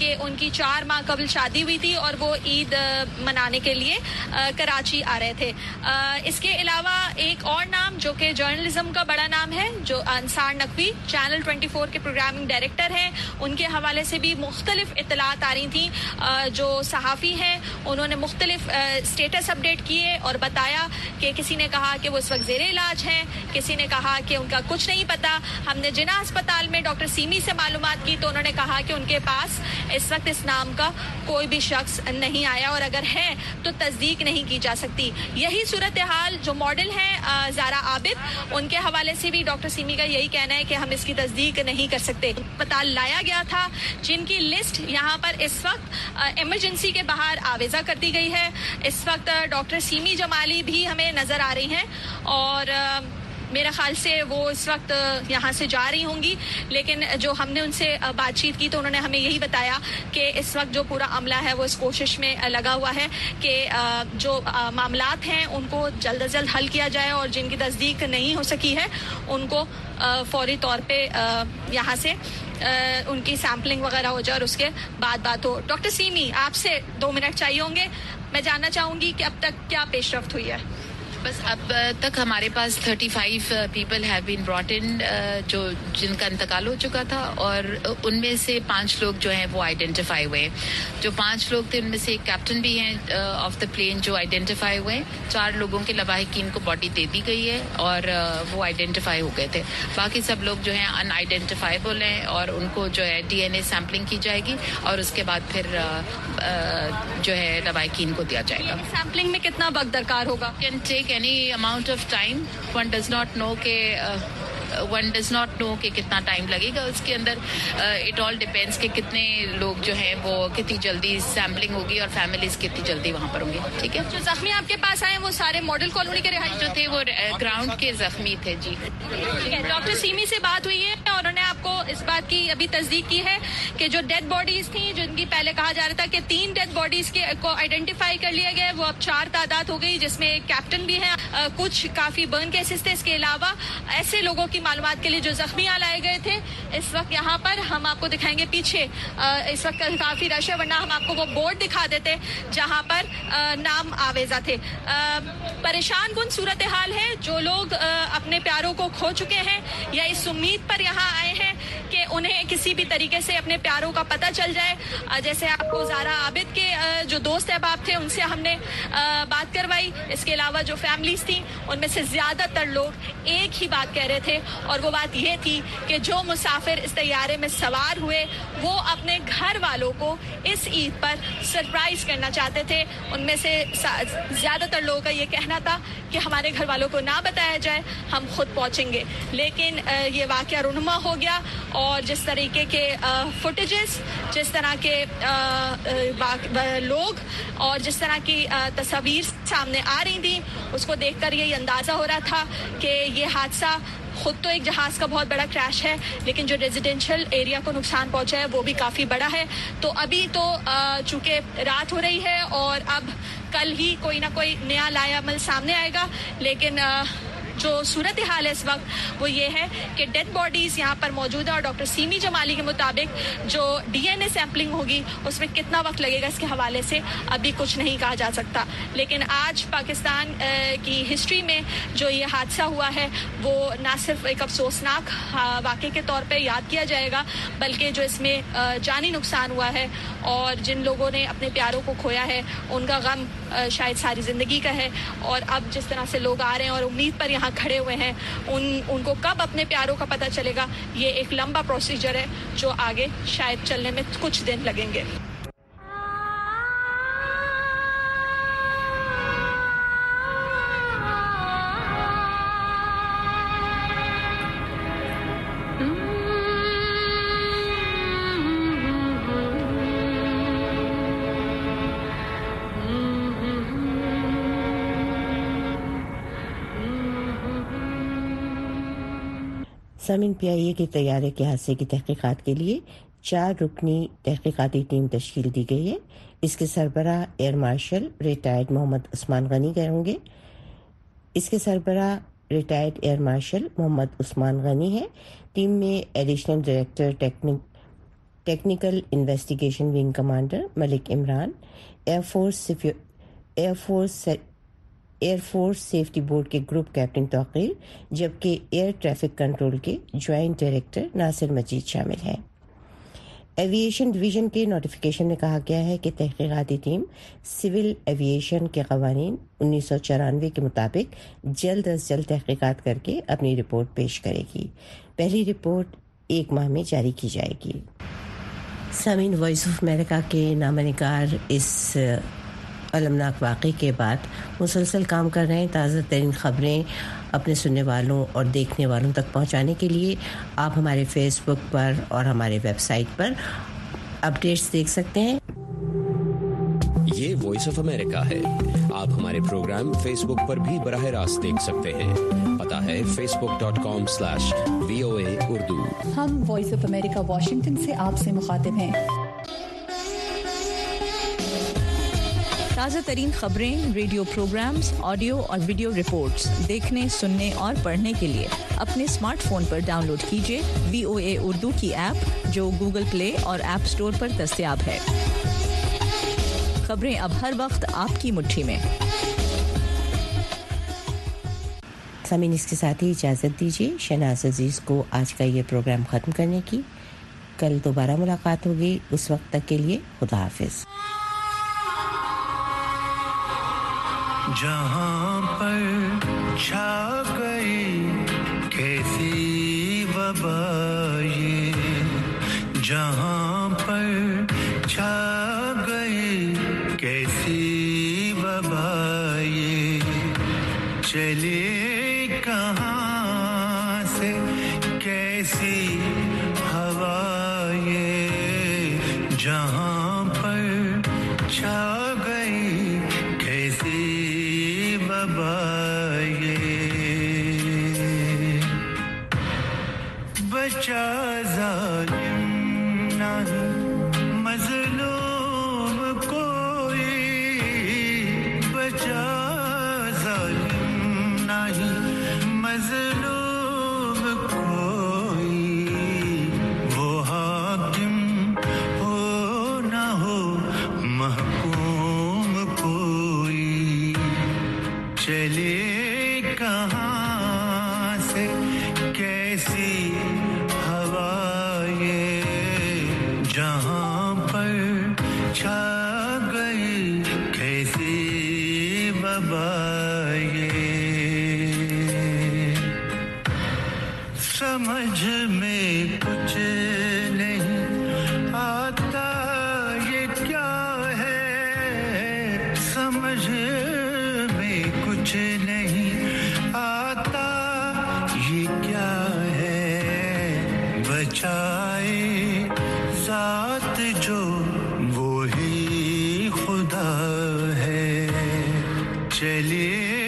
کہ ان کی 4 ماہ قبل شادی ہوئی تھی اور وہ عید منانے کے لیے کراچی آ رہے تھے. اس کے علاوہ ایک اور نام جو کہ جرنلزم کا بڑا نام ہے, جو انصار نقوی چینل 24 کے پروگرامنگ ڈائریکٹر ہیں, ان کے حوالے سے بھی مختلف اطلاعات آ رہی تھیں. جو صحافی ہیں انہوں نے مختلف اسٹیٹس اپڈیٹ کیے اور بتایا کہ کسی نے کہا کہ وہ اس وقت زیر علاج ہیں, کسی نے کہا کہ ان کا کچھ نہیں پتا. ہم نے جناح اسپتال میں ڈاکٹر سیمی سے معلومات کی تو انہوں نے کہا کہ ان کے پاس اس وقت اس نام کا کوئی بھی شخص نہیں آیا, اور اگر ہے تو تصدیق نہیں کی جا سکتی. یہی صورتحال جو ماڈل ہیں زارا عابد, ان کے حوالے سے بھی ڈاکٹر سیمی کا یہی کہنا ہے کہ ہم اس کی تصدیق نہیں کر سکتے. اسپتال لایا گیا تھا جن کی لسٹ یہاں پر اس وقت ایمرجنسی کے باہر آویزہ کر دی گئی ہے. اس وقت ڈاکٹر سیمی جمالی بھی ہمیں نظر آ رہی ہیں اور میرا خیال سے وہ اس وقت یہاں سے جا رہی ہوں گی, لیکن جو ہم نے ان سے بات چیت کی تو انہوں نے ہمیں یہی بتایا کہ اس وقت جو پورا عملہ ہے وہ اس کوشش میں لگا ہوا ہے کہ جو معاملات ہیں ان کو جلد از جلد حل کیا جائے, اور جن کی تصدیق نہیں ہو سکی ہے ان کو فوری طور پہ یہاں سے ان کی سیمپلنگ وغیرہ ہو جائے اور اس کے بعد بات ہو. ڈاکٹر سیمی, آپ سے 2 منٹ چاہیے ہوں گے. میں جاننا چاہوں گی کہ اب تک کیا پیش رفت ہوئی ہے. بس اب تک ہمارے پاس 35 people have been brought in جو جن کا انتقال ہو چکا تھا, اور ان میں سے 5 لوگ جو ہیں وہ آئیڈینٹیفائی ہوئے. جو 5 لوگ تھے ان میں سے ایک کیپٹن بھی ہیں آف دا پلین جو آئیڈینٹیفائی ہوئے. 4 لوگوں کے لواحقین کو باڈی دے دی گئی ہے اور وہ آئیڈینٹیفائی ہو گئے تھے. باقی سب لوگ جو ہیں ان آئیڈینٹیفائیبل ہیں اور ان کو جو ہے DNA سیمپلنگ کی جائے گی اور اس کے بعد پھر جو ہے لواحقین کو دیا جائے گا. سیمپلنگ میں کتنا وقت درکار ہوگا؟ Can take any amount of time. One does not know کہ کتنا ٹائم لگے گا اس کے اندر. اٹ آل ڈیپینڈس کہ کتنے لوگ جو ہیں وہ کتنی جلدی سیمپلنگ ہوگی اور فیملیز کتنی جلدی وہاں پر ہوں گے. ٹھیک ہے. جو زخمی آپ کے پاس آئے وہ سارے ماڈل کالونی کے رہائش جو تھے وہ گراؤنڈ کے زخمی تھے. جی ٹھیک ہے. ڈاکٹر سیمی سے بات ہوئی ہے اور انہوں نے آپ کو اس بات کی ابھی تصدیق کی ہے کہ جو ڈیڈ باڈیز تھیں, جن کی پہلے کہا جا رہا تھا کہ 3 ڈیڈ باڈیز کو آئیڈینٹیفائی کر لیا گیا, وہ اب 4 تعداد ہو گئی, جس میں ایک کیپٹن بھی ہے. کچھ کافی برن کیسز تھے. اس کے علاوہ ایسے لوگوں کی معلومات کے لیے جو زخمی لائے گئے تھے اس وقت یہاں پر ہم آپ کو دکھائیں گے. پیچھے اس وقت کافی رش ہے, ورنہ ہم آپ کو وہ بورڈ دکھا دیتے جہاں پر نام آویزہ تھے. پریشان کن صورتحال ہے. جو لوگ اپنے پیاروں کو کھو چکے ہیں یا اس امید پر یہاں آئے ہیں کہ انہیں کسی بھی طریقے سے اپنے پیاروں کا پتہ چل جائے. جیسے آپ کو زارا عابد کے جو دوست احباب تھے ان سے ہم نے بات کروائی. اس کے علاوہ جو فیملیز تھیں ان میں سے زیادہ تر لوگ ایک ہی بات کہہ رہے تھے, اور وہ بات یہ تھی کہ جو مسافر اس طیارے میں سوار ہوئے وہ اپنے گھر والوں کو اس عید پر سرپرائز کرنا چاہتے تھے. ان میں سے زیادہ تر لوگوں کا یہ کہنا تھا کہ ہمارے گھر والوں کو نہ بتایا جائے, ہم خود پہنچیں گے. لیکن یہ واقعہ رونما ہو گیا, اور جس طریقے کے فوٹیجز, جس طرح کے لوگ اور جس طرح کی تصاویر سامنے آ رہی تھیں, اس کو دیکھ کر یہ اندازہ ہو رہا تھا کہ یہ حادثہ خود تو ایک جہاز کا بہت بڑا کریش ہے, لیکن جو ریزیڈینشل ایریا کو نقصان پہنچا ہے وہ بھی کافی بڑا ہے. تو ابھی تو چونکہ رات ہو رہی ہے اور اب کل ہی کوئی نہ کوئی نیا لایا عمل سامنے آئے گا, لیکن جو صورتحال ہے اس وقت وہ یہ ہے کہ ڈیڈ باڈیز یہاں پر موجود ہے, اور ڈاکٹر سیمی جمالی کے مطابق جو DNA سیمپلنگ ہوگی اس میں کتنا وقت لگے گا اس کے حوالے سے ابھی کچھ نہیں کہا جا سکتا. لیکن آج پاکستان کی ہسٹری میں جو یہ حادثہ ہوا ہے وہ نہ صرف ایک افسوسناک واقعے کے طور پہ یاد کیا جائے گا, بلکہ جو اس میں جانی نقصان ہوا ہے اور جن لوگوں نے اپنے پیاروں کو کھویا ہے ان کا غم شاید ساری زندگی کا ہے. اور اب جس طرح سے لوگ آ رہے ہیں اور امید پر یہاں کھڑے ہوئے ہیں, ان کو کب اپنے پیاروں کا پتہ چلے گا, یہ ایک لمبا پروسیجر ہے جو آگے شاید چلنے میں کچھ دن لگیں گے. سامعین, PIA کے طیارے کے حادثے کی تحقیقات کے لیے 4 رکنی تحقیقاتی ٹیم تشکیل دی گئی ہے. اس کے سربراہ air marshal retired Muhammad Usman Ghani ہوں گے. اس کے سربراہ retired air marshal Muhammad Usman Ghani ہے. ٹیم میں additional director technical investigation wing commander Malik Imran, air force safety board के ग्रुप कैप्टन तौकीर, जबकि एयर ट्रैफिक कंट्रोल के ज्वाइंट डायरेक्टर नासिर मजीद शामिल हैं। एविएशन डिवीजन के नोटिफिकेशन में कहा गया है कि तहकीकाती टीम सिविल एविएशन के कवानीन 1994 के मुताबिक जल्द अज जल्द तहकीकात करके अपनी रिपोर्ट पेश करेगी। पहली रिपोर्ट 1 माह में जारी की जाएगी। सामीन, वॉइस ऑफ अमेरिका के नामनिगार इस अलमनाक वाक़े के बाद मुसलसल काम कर रहे हैं। ताज़ा तरीन ख़बरें अपने सुनने वालों और देखने वालों तक पहुंचाने के लिए आप हमारे फेसबुक पर और हमारे वेबसाइट पर अपडेट्स देख सकते हैं। ये वॉइस ऑफ अमेरिका है। आप हमारे प्रोग्राम फेसबुक पर भी बराह रास्त देख सकते हैं। पता है facebook.com/VOA उर्दू। हम वॉइस ऑफ अमेरिका वाशिंगटन से आपसे मुखातिब हैं। ताज़ा तरीन खबरें, रेडियो प्रोग्राम्स, ऑडियो और वीडियो रिपोर्ट्स देखने, सुनने और पढ़ने के लिए अपने स्मार्टफोन पर डाउनलोड कीजिए VOA उर्दू की ऐप, जो गूगल प्ले और ऐप स्टोर पर दस्तयाब है। खबरें अब हर वक्त आपकी मुट्ठी में। सामीन, इसके साथ ही इजाज़त दीजिए शहनाज अजीज़ को आज का ये प्रोग्राम ख़त्म करने की। कल दोबारा मुलाकात होगी। उस वक्त तक के लिए खुदा हाफिज़। जहाँ पर छा गई कैसी वबा ये, जहाँ पर छा गई कैसी वबा ये, चले कहाँ से कैसी हवा ये, जहाँ पर छा गई कैसी बचा जालिम नहीं मजलूम कोई, बचा जालिम नहीं मजलूम कोई, वो हाकिम हो ना हो महकूम कोई, चले कहाँ से कैसी हवा ये, जहाँ पर छा गई कैसी वबा ये, समझ में कुछ नहीं आता ये क्या है, समझ में कुछ नहीं आता ये क्या है, बचाए ज़ात जो वो ही खुदा है, चलिए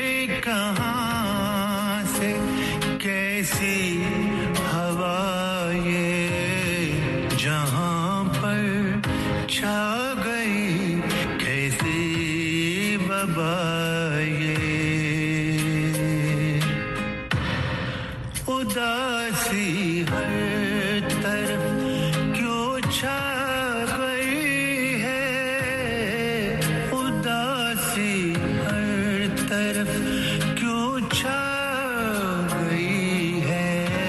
कहाँ से कैसी हवा ये, जहाँ पर छा गई कैसी वबा ये, उदासी हर तरफ क्यों छा गई है, उदासी हर तरफ क्यों छा गई है,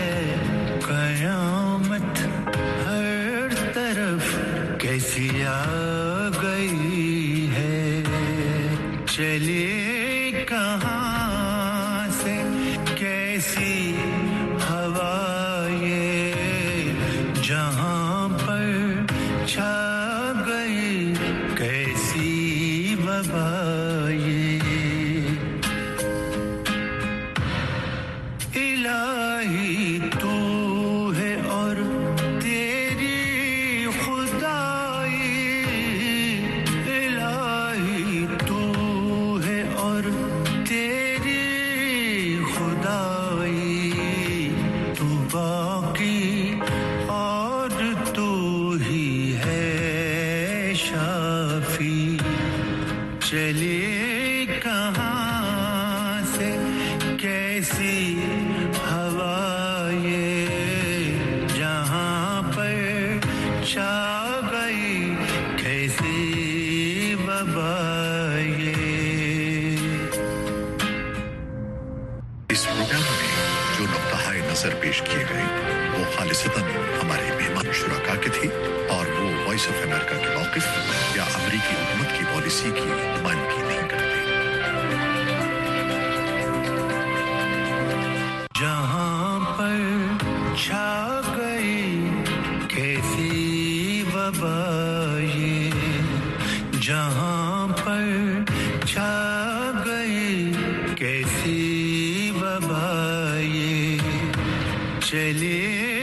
कयामत हर तरफ कैसी आ गई है, चलिए कहाँ से कैसी हवा ये, जहाँ पर छा गई कैसी वबा ये, इलाही तू है और तेरी खुदाई, इलाही तू है और तेरी खुदाई, तू बाकी और तू ही है नज़र पेश किए गए वो खालिसतन हमारे मेहमान शुरका के थे और वो वॉइस ऑफ अमेरिका के मौक़िफ़ या अमेरिकी हुकूमत की पॉलिसी की नुमाइंदगी नहीं करते। जहाँ पर छा गई कैसी वबा ये, जहाँ पर छा गई कैसी वबा ये, चले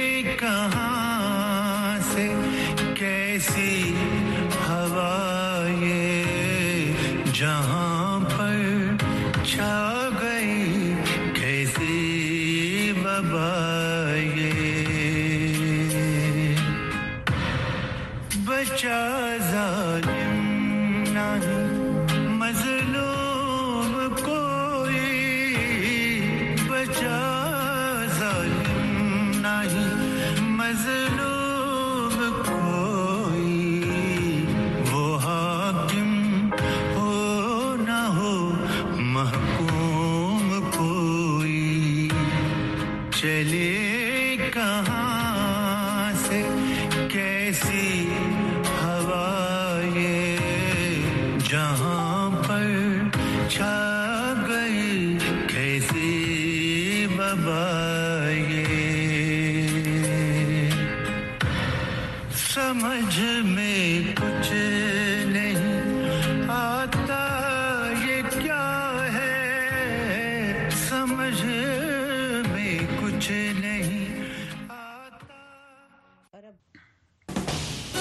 कहाँ से कैसी हवा ये, जहाँ पर छा गई कैसी वबा ये, बचा जालिम नहीं मजलूम कोई, बचा जालिम नहीं मजलूम कोई, वो हाकिम हो ना हो महकूम कोई, चले कहाँ से कैसी हवा ये, जहाँ पर छा गई कैसी वबा ये, समझ में कुछ